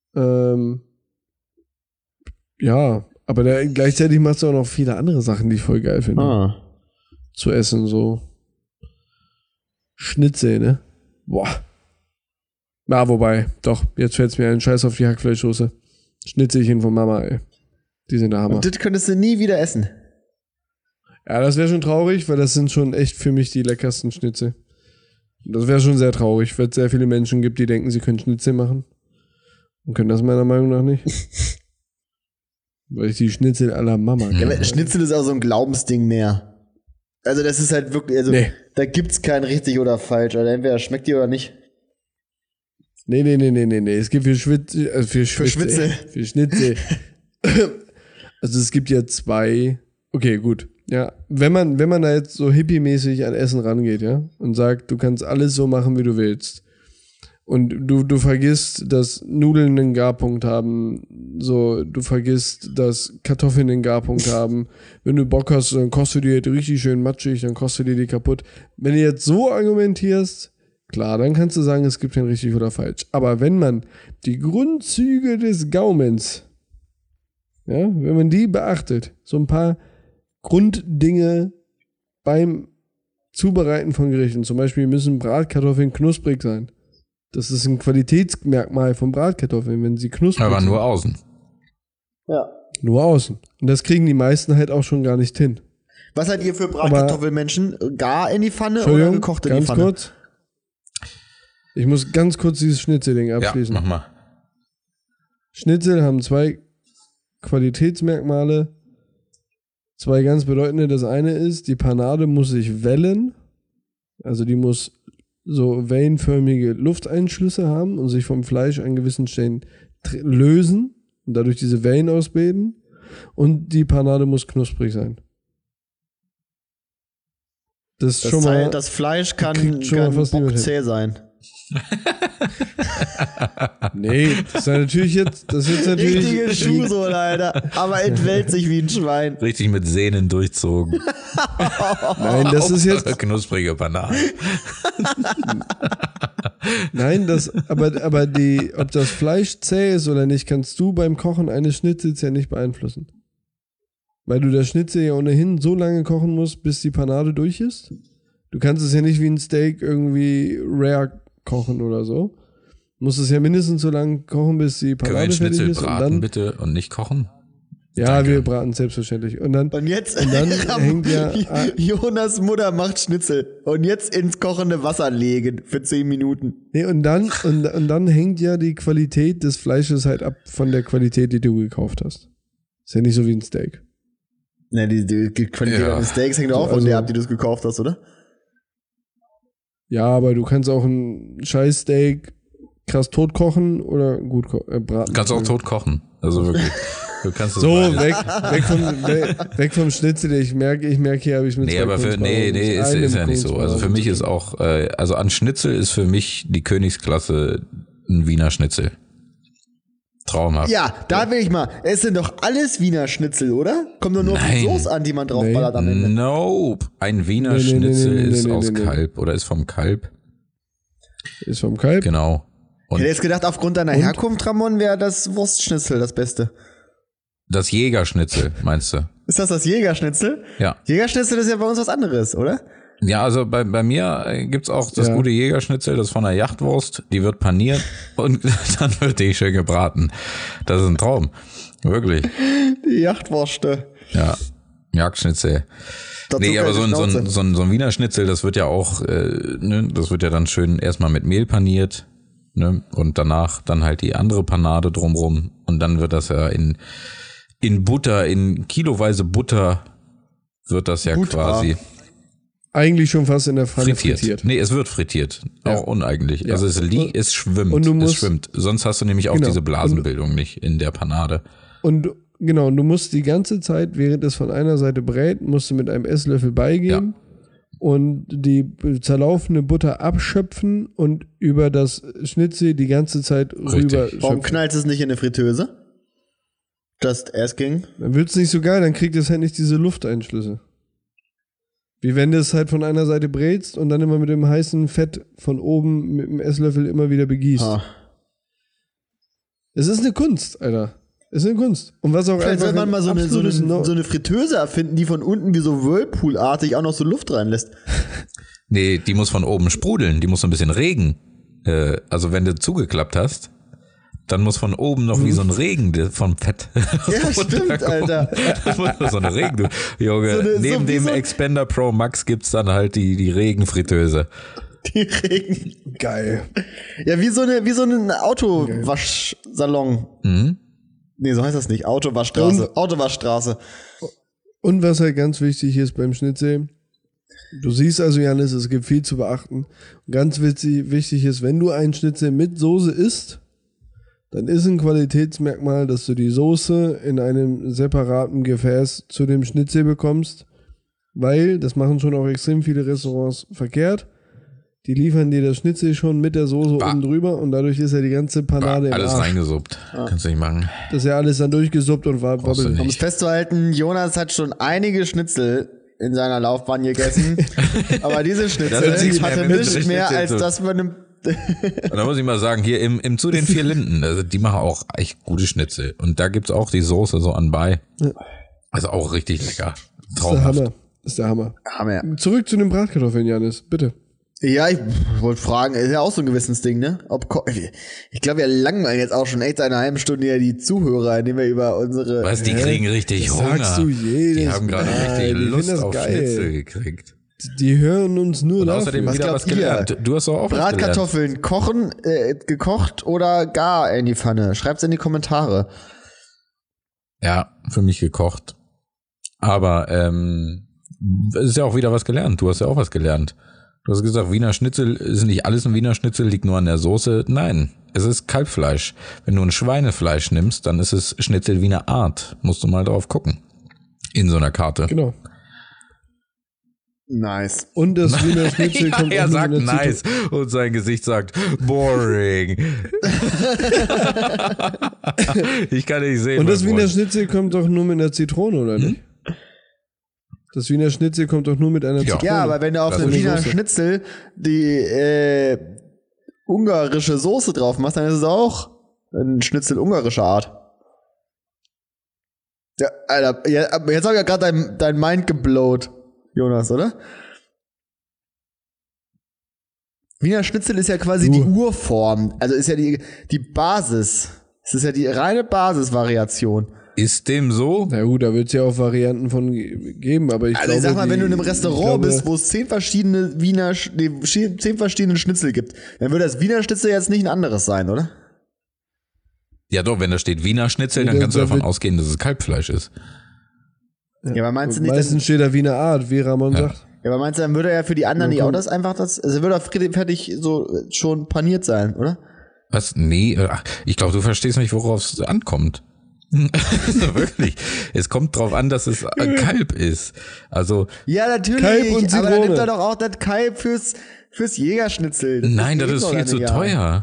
Ja, aber gleichzeitig macht sie auch noch viele andere Sachen, die ich voll geil finde. Zu essen, so. Schnitzel, ne? Boah. Na, wobei, doch, jetzt fällt's mir ein Scheiß auf die Hackfleischsoße. Schnitzelchen von Mama, ey. Die sind der Hammer. Und das könntest du nie wieder essen. Ja, das wäre schon traurig, weil das sind schon echt für mich die leckersten Schnitzel. Das wäre schon sehr traurig, weil es sehr viele Menschen gibt, die denken, sie können Schnitzel machen. Und können das meiner Meinung nach nicht. Weil ich die Schnitzel à la Mama Ja, kenne. aber Schnitzel ist auch so ein Glaubensding mehr. Also das ist halt wirklich, also da gibt's kein richtig oder falsch. Also entweder schmeckt dir oder nicht. Nee. Es gibt für Schnitzel. Also es gibt ja zwei. Okay, gut. Ja, wenn man da jetzt so hippie-mäßig an Essen rangeht, ja, und sagt, du kannst alles so machen, wie du willst. Und du vergisst, dass Nudeln einen Garpunkt haben, so, du vergisst, dass Kartoffeln einen Garpunkt haben. Wenn du Bock hast, dann kochst du die halt richtig schön matschig, dann kochst du dir die kaputt. Wenn du jetzt so argumentierst, klar, dann kannst du sagen, es gibt kein richtig oder falsch. Aber wenn man die Grundzüge des Gaumens, ja, wenn man die beachtet, so ein paar Grunddinge beim Zubereiten von Gerichten, zum Beispiel müssen Bratkartoffeln knusprig sein. Das ist ein Qualitätsmerkmal von Bratkartoffeln, wenn sie knusprig sind. Aber nur außen. Ja. Nur außen. Und das kriegen die meisten halt auch schon gar nicht hin. Was seid ihr für Bratkartoffelmenschen? Gar in die Pfanne oder gekocht in die Pfanne? Kurz. Ich muss ganz kurz dieses Schnitzelding abschließen. Ja, mach mal. Schnitzel haben zwei Qualitätsmerkmale. Zwei ganz bedeutende. Das eine ist, die Panade muss sich wellen. Also die muss so wellenförmige Lufteinschlüsse haben und sich vom Fleisch an gewissen Stellen lösen und dadurch diese Wellen ausbilden. Und die Panade muss knusprig sein. Das schon mal, das Fleisch kann zäh sein. Nee, das ist natürlich jetzt Richtige Schuhsohle, Alter. Aber entwellt sich wie ein Schwein. Richtig mit Sehnen durchzogen. Nein, das ist jetzt knusprige Banane. Nein, aber ob das Fleisch zäh ist oder nicht, kannst du beim Kochen eines Schnitzels ja nicht beeinflussen. Weil du das Schnitzel ja ohnehin so lange kochen musst, bis die Panade durch ist. Du kannst es ja nicht wie ein Steak irgendwie rare kochen oder so. Muss es ja mindestens so lange kochen, bis die Können wir den Panade fertig Schnitzel ist. braten, Und dann, bitte, und nicht kochen? ja, Danke. wir braten selbstverständlich. Und dann Und jetzt dann hängt ja Jonas Mutter macht Schnitzel. Und jetzt ins kochende Wasser legen für 10 Minuten. nee, und dann hängt ja die Qualität des Fleisches halt ab von der Qualität, die du gekauft hast. Ist ja nicht so wie ein Steak. Ne, die Qualität Ja. eines Steaks hängt auch von Also- der ab, die du es gekauft hast, oder? Ja, aber du kannst auch ein Scheiß-Steak krass tot kochen oder gut braten. Kannst auch tot kochen. Also wirklich. Du kannst es So, beides. weg vom Schnitzel. Ich merke, hier habe ich mit Nee, zwei aber ist einem ja nicht so. Also für mich ist auch, also an Schnitzel ist für mich die Königsklasse ein Wiener Schnitzel. Traumhaft. Ja, da will ich mal. Es sind doch alles Wiener Schnitzel, oder? Kommt doch nur auf die Nein. Soße an, die man draufballert am Ende. Nope. Ein Wiener Nee, Schnitzel nee, ist nee, aus nee. Kalb oder ist vom Kalb. Ist vom Kalb. Genau. Ich hätte jetzt gedacht, aufgrund deiner Herkunft, Ramon, wäre das Wurstschnitzel das Beste. Das Jägerschnitzel, meinst du? Ist das Jägerschnitzel? Ja. Jägerschnitzel ist ja bei uns was anderes, oder? Ja, also bei mir gibt's auch das Ja. gute Jägerschnitzel, das von der Jachtwurst, die wird paniert und dann wird die schön gebraten. Das ist ein Traum. Wirklich. Die Jachtwurste. Ja. Jagdschnitzel. Dazu Nee, aber so keine ein Schnauze. Wiener Schnitzel, das wird ja auch, ne, das wird ja dann schön erstmal mit Mehl paniert, ne, und danach dann halt die andere Panade drumrum und dann wird das ja in Butter, in kiloweise Butter wird das ja Butter. quasi Eigentlich schon fast in der Pfanne frittiert. Nee, es wird frittiert. Ja. Auch uneigentlich. Ja. Also es schwimmt. und du Es musst- schwimmt. Sonst hast du nämlich auch Genau. diese Blasenbildung nicht in der Panade. Und genau, und du musst die ganze Zeit, während es von einer Seite brät, musst du mit einem Esslöffel beigeben und die zerlaufene Butter abschöpfen und über das Schnitzel die ganze Zeit rüber Warum schöpfen. knallt es nicht in eine Fritteuse? Just asking. Dann wird's nicht so geil, dann kriegt es halt nicht diese Lufteinschlüsse. Wie wenn du es halt von einer Seite brätst und dann immer mit dem heißen Fett von oben mit dem Esslöffel immer wieder begießt. Ah. Es ist eine Kunst, Alter. Es ist eine Kunst. Und was auch Vielleicht einfach sollte man mal so ein absolutes eine Fritteuse erfinden, die von unten wie so Whirlpool-artig auch noch so Luft reinlässt. Nee, die muss von oben sprudeln. Die muss so ein bisschen Regen. Also wenn du zugeklappt hast, dann muss von oben noch wie so ein Regen vom Fett. Ja, stimmt, Alter. Das muss so eine Regen, du. Junge, So eine- neben so wie dem so ein- Expander Pro Max gibt's dann halt die Regenfritteuse. Die Regen. Geil. Ja, wie so ein Autowaschsalon. Mhm. Nee, so heißt das nicht. Autowaschstraße. Autowaschstraße. Und was halt ganz wichtig ist beim Schnitzel, du siehst also, Janis, es gibt viel zu beachten. Und ganz wichtig ist, wenn du einen Schnitzel mit Soße isst, dann ist ein Qualitätsmerkmal, dass du die Soße in einem separaten Gefäß zu dem Schnitzel bekommst, weil, das machen schon auch extrem viele Restaurants verkehrt, die liefern dir das Schnitzel schon mit der Soße oben drüber und dadurch ist ja die ganze Panade im Alles Arsch. reingesuppt. Kannst du nicht machen. Das ist ja alles dann durchgesuppt und war Brauchst du wabbelig. Um nicht. es festzuhalten, Jonas hat schon einige Schnitzel in seiner Laufbahn gegessen. Aber diese Schnitzel Das ist nicht hatte mehr nicht mit mehr als Schnitzel. das von einem. Und da muss ich mal sagen, hier im zu den 4 Linden, also die machen auch echt gute Schnitzel. Und da gibt's auch die Soße so anbei. Also auch richtig lecker. Das ist der Traumhaft. Hammer. Das ist der Hammer. Hammer. Zurück zu den Bratkartoffeln, Janis, bitte. Ja, ich wollte fragen, ist ja auch so ein gewisses Ding, ne? Ich glaube, wir langweilen jetzt auch schon echt eine halbe Stunde ja die Zuhörer, indem wir über unsere. Was, die kriegen richtig Das Hunger. sagst du jedes Die haben gerade Mal. richtig Die finden Lust das auf geil. Schnitzel gekriegt. Die hören uns nur Und dafür. außerdem Was wieder glaubt was gelernt. Du hast doch auch was gelernt. Bratkartoffeln kochen, gekocht oder gar in die Pfanne? Schreibt's in die Kommentare. Ja, für mich gekocht. Aber es ist ja auch wieder was gelernt. Du hast ja auch was gelernt. Du hast gesagt, Wiener Schnitzel ist nicht alles ein Wiener Schnitzel, liegt nur an der Soße. Nein, es ist Kalbfleisch. Wenn du ein Schweinefleisch nimmst, dann ist es Schnitzel Wiener Art. Musst du mal drauf gucken. In so einer Karte. Genau. Nice. Und das Wiener Schnitzel Ja, kommt er auch nur sagt mit einer nice und sein Gesicht sagt boring. Ich kann nicht sehen. Und das mein Wiener Freund. Schnitzel kommt doch nur mit einer Zitrone, oder nicht? Das Wiener Schnitzel kommt doch nur mit einer Ja. Zitrone. Ja, aber wenn du auf Das einem ist Wiener Soße. Schnitzel die ungarische Soße drauf machst, dann ist es auch ein Schnitzel ungarischer Art. Ja, Alter, ja, aber jetzt hab ich ja gerade dein Mind geblowt, Jonas, oder? Wiener Schnitzel ist ja quasi die Urform. Also ist ja die Basis. Es ist ja die reine Basisvariation. Ist dem so? Na gut, da wird es ja auch Varianten von geben, aber ich glaube... Sag mal, wenn du in einem Restaurant bist, wo es 10 verschiedene 10 verschiedene Schnitzel gibt, dann würde das Wiener Schnitzel jetzt nicht ein anderes sein, oder? Ja doch, wenn da steht Wiener Schnitzel, dann kannst du davon ausgehen, dass es Kalbfleisch ist. Ja, aber meinst du nicht, meistens steht da Wiener Art, wie Ramon sagt. Ja, aber meinst du, dann würde ja für die anderen nicht auch das einfach also würde fertig so schon paniert sein, oder? Was? Nee, ich glaube, du verstehst nicht, worauf es ankommt. Also wirklich. Es kommt drauf an, dass es Kalb ist. Also. Ja, natürlich, Kalb und aber dann Zitrone. nimmt er doch auch das Kalb fürs Jägerschnitzel. Nein, das geht ist doch viel dann zu nicht, teuer.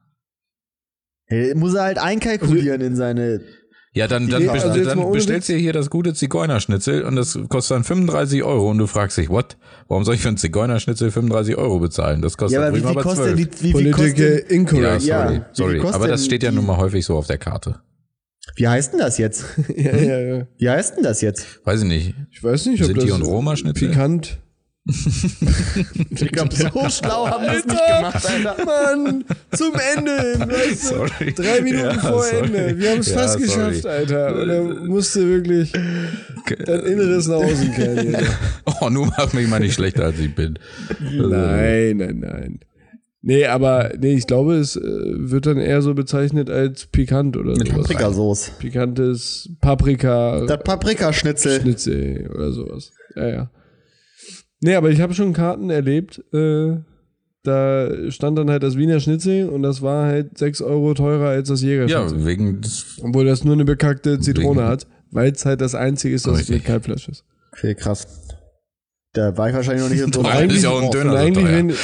Muss er halt einkalkulieren in seine... Ja, dann also jetzt mal dann ohne bestellst du dir hier das gute Zigeunerschnitzel und das kostet dann 35 € und du fragst dich, what? Warum soll ich für ein Zigeunerschnitzel 35 € bezahlen? Das kostet Ja, aber prima wie bei kostet 12. denn wie Political kostet, incorrect. Ja, wie sorry. kostet Aber das denn steht ja die- nun mal häufig so auf der Karte. Wie heißt denn das jetzt? Ja. Wie heißt denn das jetzt? Weiß ich nicht. Ich weiß nicht, ob Sinti das und Roma-Schnitzel? pikant... Ich glaube, so schlau haben wir es nicht gemacht, Alter. Mann, zum Ende hin, weißt du? Sorry. 3 Minuten Ja, vor sorry. Ende. Wir haben es Ja, fast sorry. geschafft, Alter. Und dann musste wirklich dein Inneres nach außen kehren. Oh, nun mach mich mal nicht schlechter, als ich bin. Nein. Nee, ich glaube, es wird dann eher so bezeichnet als pikant oder Mit sowas. Paprikasauce. Pikantes Paprika, Das Paprikaschnitzel. Schnitzel oder sowas. Ja. Nee, aber ich habe schon Karten erlebt, da stand dann halt das Wiener Schnitzel und das war halt 6 € teurer als das Jägerschnitzel. Ja, wegen des, Obwohl das nur eine bekackte Zitrone Wegen- hat, weil es halt das einzige ist, das Richtig. mit Kalbfleisch ist. Okay, krass. Da war ich wahrscheinlich noch nicht in so einem Eigentlich ist ja auch ein Und Döner so eigentlich, teuer. wenn,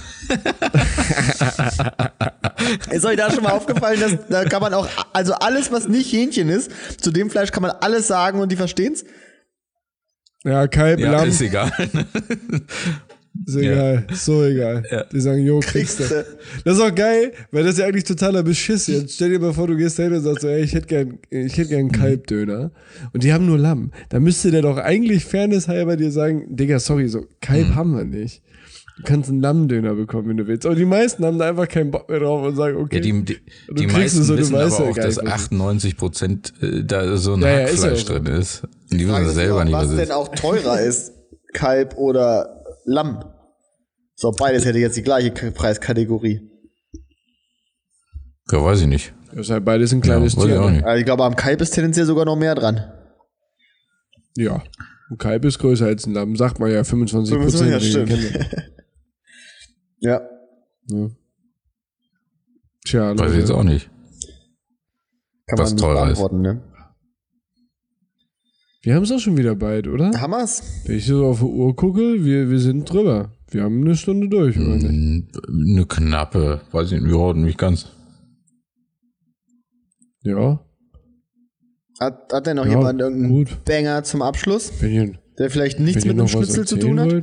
Ist euch da schon mal aufgefallen, dass da kann man auch, also alles, was nicht Hähnchen ist, zu dem Fleisch kann man alles sagen und die verstehen's? ja, Kalb, Ja, Lamm, ist egal. ist egal, so egal. Ja. Die sagen, jo, kriegst du. Das ist auch geil, weil das ist ja eigentlich totaler Beschiss. Jetzt stell dir mal vor, du gehst da hin und sagst so, ey, ich hätte gern einen Kalbdöner. Und die haben nur Lamm. Da müsste der doch eigentlich fairnesshalber dir sagen, Digga, sorry, so Kalb haben wir nicht. Du kannst einen Lammdöner bekommen, wenn du willst. Aber die meisten haben da einfach keinen Bock mehr drauf und sagen, okay. Ja, die kriegst meisten es und du wissen weißt aber ja auch, gar dass nicht, was 98% da so ein Ja, ja, ist ja Hackfleisch auch so. drin ist. Und die Frage wissen ist selber immer, nicht, was was es denn ist. auch teurer ist, Kalb oder Lamm. So, beides hätte jetzt die gleiche Preiskategorie. Ja, weiß ich nicht. Das ist halt beides ein kleines weiß ich Tier. auch Ne? nicht. Also ich glaube, am Kalb ist tendenziell sogar noch mehr dran. Ja. Ein Kalb ist größer als ein Lamm, sagt man ja 25%. Ja, wegen stimmt. Kinder. Ja. Ja. Tja, Weiß ich jetzt auch nicht. Kann Was man nicht teurer ist. beantworten, ne? Wir haben es auch schon wieder bald, oder? Hammer's? Wenn ich so auf die Uhr gucke, wir sind drüber. Wir haben eine Stunde durch, oder nicht? Eine knappe, weiß ich nicht, ja, nicht ganz. Ja, Hat denn noch Ja, jemand irgendeinen gut. Banger zum Abschluss, wenn ihr, der vielleicht nichts wenn ihr mit einem noch was Schnitzel zu erzählen tun hat? wollt.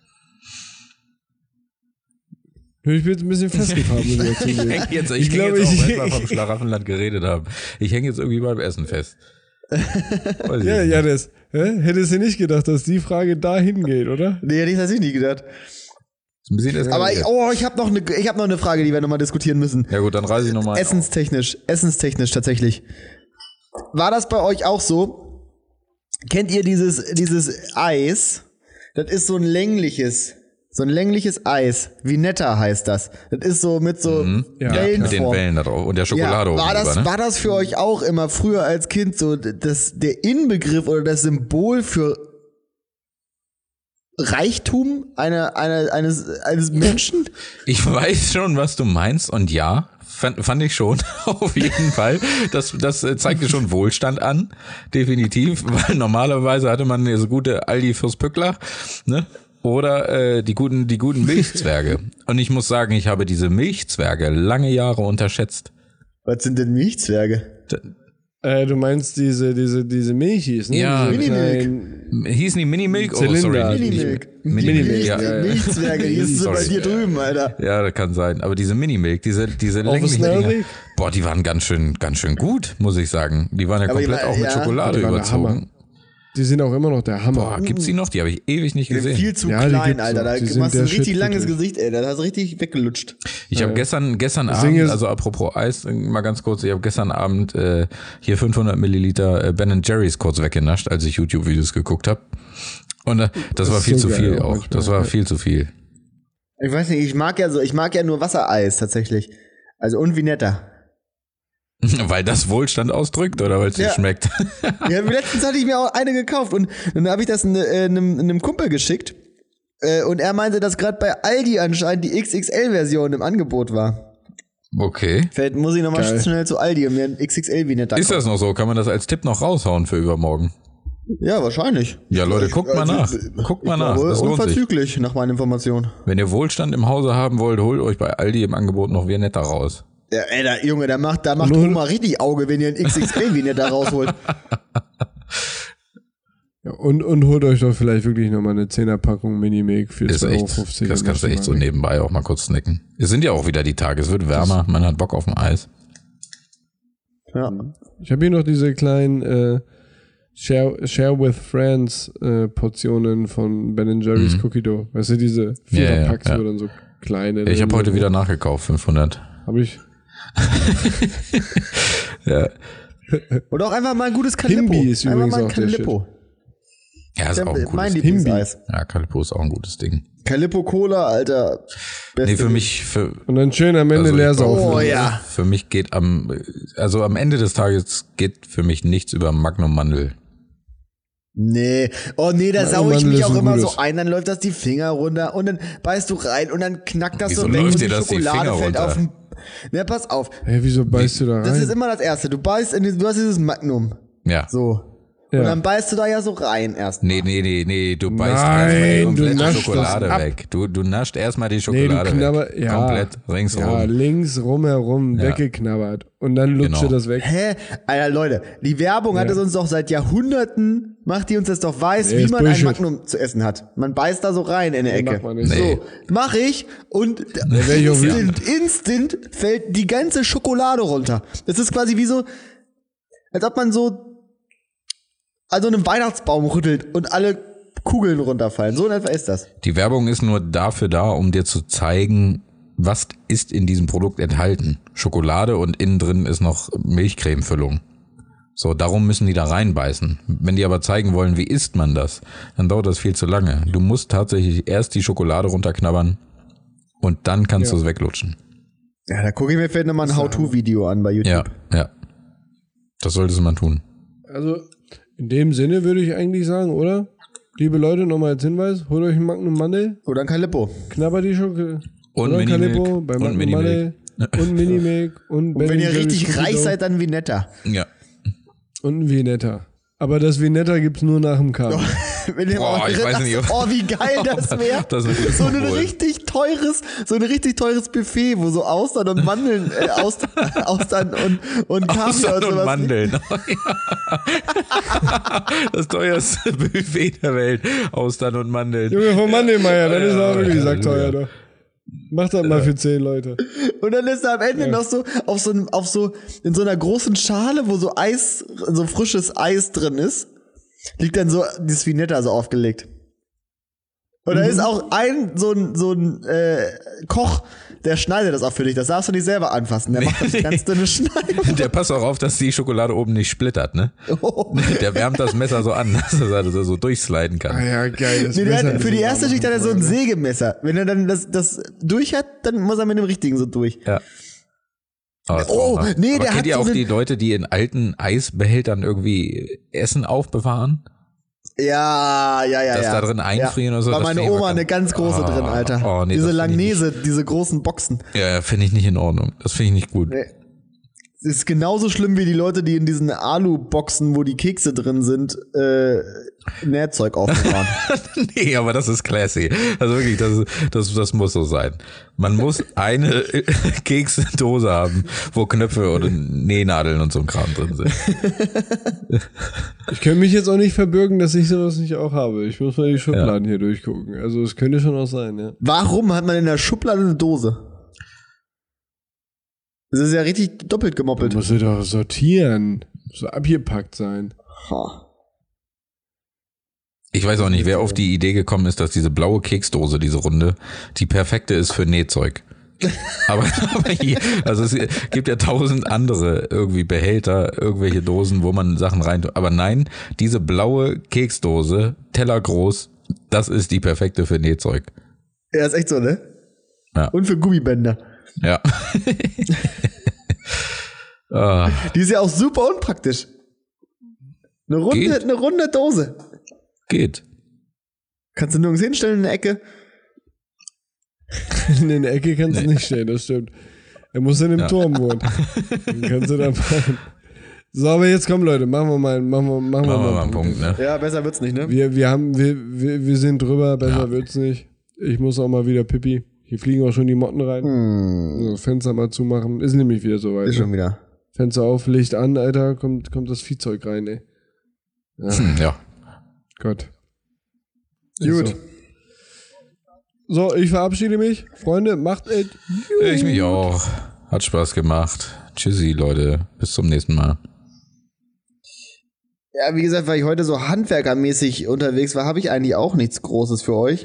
Ich bin jetzt ein bisschen festgefahren, muss ich zugeben. Ich glaube, hänge jetzt auch, ich- weil wir vom Schlaraffenland geredet haben. Ich hänge jetzt irgendwie beim Essen fest. Weiß ich Ja, nicht. Janis, hättest du nicht gedacht, dass die Frage dahin geht, oder? Nee, hätte ich tatsächlich nie gedacht. Ist ein bisschen Aber eskaliert. ich habe noch eine Frage, die wir nochmal diskutieren müssen. Ja gut, dann reise ich nochmal. Essenstechnisch tatsächlich. War das bei euch auch so? Kennt ihr dieses Eis? Das ist so ein längliches Eis. Vinetta heißt das. Das ist so mit so Ja, Wellenform. Mit den Wellen da drauf und der Schokolade Ja, oben drüber, ne? war das für euch auch immer früher als Kind so der Inbegriff oder das Symbol für Reichtum eines Menschen? Ich weiß schon, was du meinst und ja, fand ich schon, auf jeden Fall. Das zeigte schon Wohlstand an, definitiv, weil normalerweise hatte man so gute Aldi fürs Pückler, ne? Oder die guten Milchzwerge. Und ich muss sagen, ich habe diese Milchzwerge lange Jahre unterschätzt. Was sind denn Milchzwerge? Du meinst diese Milchis, ne? Ja, Diese Minimilk. kleinen- Hießen die Minimilk? Oh, Zylinder. sorry. Minimilk. Minimilk, ja. Milchzwerge, die ist so bei Sorry. dir drüben, Alter. Ja, das kann sein. Aber diese Minimilk, diese länglichen Snarly? Dinger, boah, die waren ganz schön gut, muss ich sagen. Die waren ja Aber die komplett waren- auch mit ja. Schokolade Die waren der überzogen. Hammer. Die sind auch immer noch der Hammer. Boah, gibt's die noch? Die habe ich ewig nicht Die sind gesehen. viel zu Ja, die klein, gibt's Alter. noch. Da Die sind machst du der ein richtig Shit, langes wirklich. Gesicht, ey. Da hast du richtig weggelutscht. Ich habe gestern Ding Abend, ist- also apropos Eis, mal ganz kurz, ich habe gestern Abend hier 500 Milliliter Ben & Jerry's kurz weggenascht, als ich YouTube-Videos geguckt habe. Und das war ist viel so zu geil viel auch auch. manchmal, Das war ja. viel zu viel. Ich weiß nicht, ich mag ja nur Wassereis tatsächlich. Also und Vinetta. Weil das Wohlstand ausdrückt oder weil es dir Ja. schmeckt? Ja, letztens hatte ich mir auch eine gekauft und dann habe ich das einem Kumpel geschickt und er meinte, dass gerade bei Aldi anscheinend die XXL-Version im Angebot war. Okay. Vielleicht muss ich nochmal Geil. schnell zu Aldi und mir ein XXL-Vinetta Ist das noch so? Kann man das als Tipp noch raushauen für übermorgen? Ja, wahrscheinlich. Ja, Leute, guckt mal nach. Guckt mal nach. Das lohnt sich. Unverzüglich, nach meinen Informationen. Wenn ihr Wohlstand im Hause haben wollt, holt euch bei Aldi im Angebot noch Viennetta raus. Ja, ey, Junge, da macht Oma richtig Auge, wenn ihr ein XXL-Vinetta rausholt. Ja, und holt euch doch vielleicht wirklich nochmal eine 10er-Packung Minimilk für Ist 2,50 echt, Euro. das kannst du echt so nebenbei auch mal kurz snacken. Es sind ja auch wieder die Tage, es wird wärmer, man hat Bock auf ein Eis. Ja. Ich habe hier noch diese kleinen Share with Friends Portionen von Ben & Jerry's Cookie Dough. Weißt du, diese 4er-Packs, ja. wo dann so kleine... Ich habe heute wieder nachgekauft, 500. Habe ich... Ja, Oder auch einfach mal ein gutes Calippo. Himbi ist einfach übrigens mal ein auch der Calippo. ja ist auch ein Mein gutes Ding. Lieblingseis. Ja, Calippo ist auch ein gutes Ding. Calippo Cola, Alter. Nee, Beste. Und dann schön am Ende Also leer ich brauch- saufen. Oh ja. Für mich geht am Ende des Tages geht für mich nichts über Magnum Mandel. Nee. Oh nee, da Mein sau ich Mandel mich ist auch ein immer gutes. so ein, dann läuft das die Finger runter und dann beißt du rein und dann knackt das Wieso so weg läuft und dir die das die Schokolade Finger fällt runter? auf den... Na, pass auf. Hey, wieso beißt du da rein? Das ist immer das Erste. Du beißt du hast dieses Magnum. Ja. So. Ja. Und dann beißt du da ja so rein erst. Nee, du beißt Nein, erstmal die du komplette naschst Schokolade das ab. weg. Du nascht erstmal die Nee, du Schokolade knabber, weg. ja. Komplett ringsrum. Ja, links rumherum Ja. weggeknabbert. Und dann lutsche Genau. das weg. Hä? Alter, Leute, die Werbung hat es uns doch seit Jahrhunderten, macht die uns das doch weiß, Nee, wie ist man Bullshit. ein Magnum zu essen hat. Man beißt da so rein in der Ecke. macht man nicht. Nee. So, mach ich und wär ich auch instant fällt die ganze Schokolade runter. Das ist quasi wie so, als ob man so also einen Weihnachtsbaum rüttelt und alle Kugeln runterfallen. So in etwa ist das. Die Werbung ist nur dafür da, um dir zu zeigen, was ist in diesem Produkt enthalten. Schokolade und innen drin ist noch Milchcremefüllung. So, darum müssen die da reinbeißen. Wenn die aber zeigen wollen, wie isst man das, dann dauert das viel zu lange. Du musst tatsächlich erst die Schokolade runterknabbern und dann kannst du es weglutschen. Ja, da gucke ich mir vielleicht nochmal ein How-To-Video an bei YouTube. Ja. Das solltest du mal tun. Also, in dem Sinne würde ich eigentlich sagen, oder? Liebe Leute, nochmal als Hinweis, holt euch ein Magnum Mandel, Oder ein Calippo. knabbert die Schokolade. Und oder ein Minimilk. Calippo bei Und Magnum Minimilk. Mandel und Minimilk und Und wenn ihr richtig Jerry's reich Cookie Dough seid, dann Vinetta. Ja. und ein Vinetta. Aber das Vinetta gibt's nur nach dem Kabel. Wenn ihr Boah, ich weiß nicht, ob- oh, wie geil das wäre. Das ist ein so ein Symbol. richtig teures Buffet, wo so Austern und Mandeln, Austern und Kaviar Austern und und sowas. Mandeln. Das teuerste Buffet der Welt. Austern und Mandeln. Junge, von Mandelmeier, dann ist er auch wirklich Ja, sackteuer doch. Mach das mal für 10 Leute. Und dann ist da am Ende noch so in so einer großen Schale, wo so Eis, so frisches Eis drin ist, liegt dann so das Vinetta so aufgelegt. Und da ist auch so ein Koch, der schneidet das auch für dich. Das darfst du nicht selber anfassen. Der macht das ganz dünne Schneiden. Der passt auch auf, dass die Schokolade oben nicht splittert, ne? Oh. Der wärmt das Messer so an, dass er das so durchsliden kann. Ah ja, geil. Das Nee, der Messer hat, für ist die immer erste noch Schicht hat er so ein geil. Sägemesser. Wenn er dann das durch hat, dann muss er mit dem richtigen so durch. Ja. Aber das Oh, braucht er. nee, Aber der kennt hat ihr so auch eine- die Leute, die in alten Eisbehältern irgendwie Essen aufbewahren? Ja. Das da drin einfrieren oder so, War das meine find ich Oma immer eine ganz große drin, Alter. Oh, nee, diese das find ich Langnese, diese großen Boxen. Ja, finde ich nicht in Ordnung. Das finde ich nicht gut. Nee. Es ist genauso schlimm wie die Leute, die in diesen Alu-Boxen, wo die Kekse drin sind, Nährzeug aufbewahren. Nee, aber das ist classy. Also wirklich, das muss so sein. Man muss eine Keksdose haben, wo Knöpfe oder Nähnadeln und so ein Kram drin sind. Ich könnte mich jetzt auch nicht verbürgen, dass ich sowas nicht auch habe. Ich muss mal die Schubladen hier durchgucken. Also es könnte schon auch sein, ja. Warum hat man in der Schublade eine Dose? Das ist ja richtig doppelt gemoppelt. Muss sie doch sortieren. So abgepackt sein. Ha. Ich weiß auch nicht, wer auf die Idee gekommen ist, dass diese blaue Keksdose, diese runde, die perfekte ist für Nähzeug. aber hier, also es gibt ja 1000 andere irgendwie Behälter, irgendwelche Dosen, wo man Sachen rein, aber nein, diese blaue Keksdose, tellergroß, das ist die perfekte für Nähzeug. Ja, ist echt so, ne? Ja. Und für Gummibänder. Ja. Die ist ja auch super unpraktisch. Eine runde Dose. Geht. Kannst du nirgends hinstellen in der Ecke? In der Ecke kannst du nicht stehen, das stimmt. Er muss in dem Turm wohnen. Dann kannst du da machen. So, aber jetzt komm, Leute, machen wir mal einen Punkt, ne? Ja, besser wird's nicht, ne? Wir sind drüber, besser wird's nicht. Ich muss auch mal wieder Pipi. Hier fliegen auch schon die Motten rein. Das Fenster mal zumachen. Ist nämlich wieder soweit. Ist schon wieder. Fenster auf, Licht an, Alter, kommt das Viehzeug rein, ey. Ja. Gott. Gut. So, ich verabschiede mich. Freunde, macht es. Ich mich auch. Hat Spaß gemacht. Tschüssi, Leute. Bis zum nächsten Mal. Ja, wie gesagt, weil ich heute so handwerkermäßig unterwegs war, habe ich eigentlich auch nichts Großes für euch.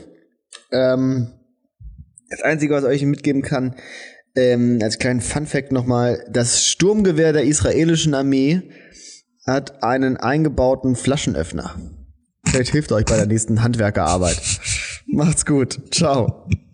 Das Einzige, was ich euch mitgeben kann, als kleinen Funfact nochmal, das Sturmgewehr der israelischen Armee hat einen eingebauten Flaschenöffner. Vielleicht hilft euch bei der nächsten Handwerkerarbeit. Macht's gut. Ciao.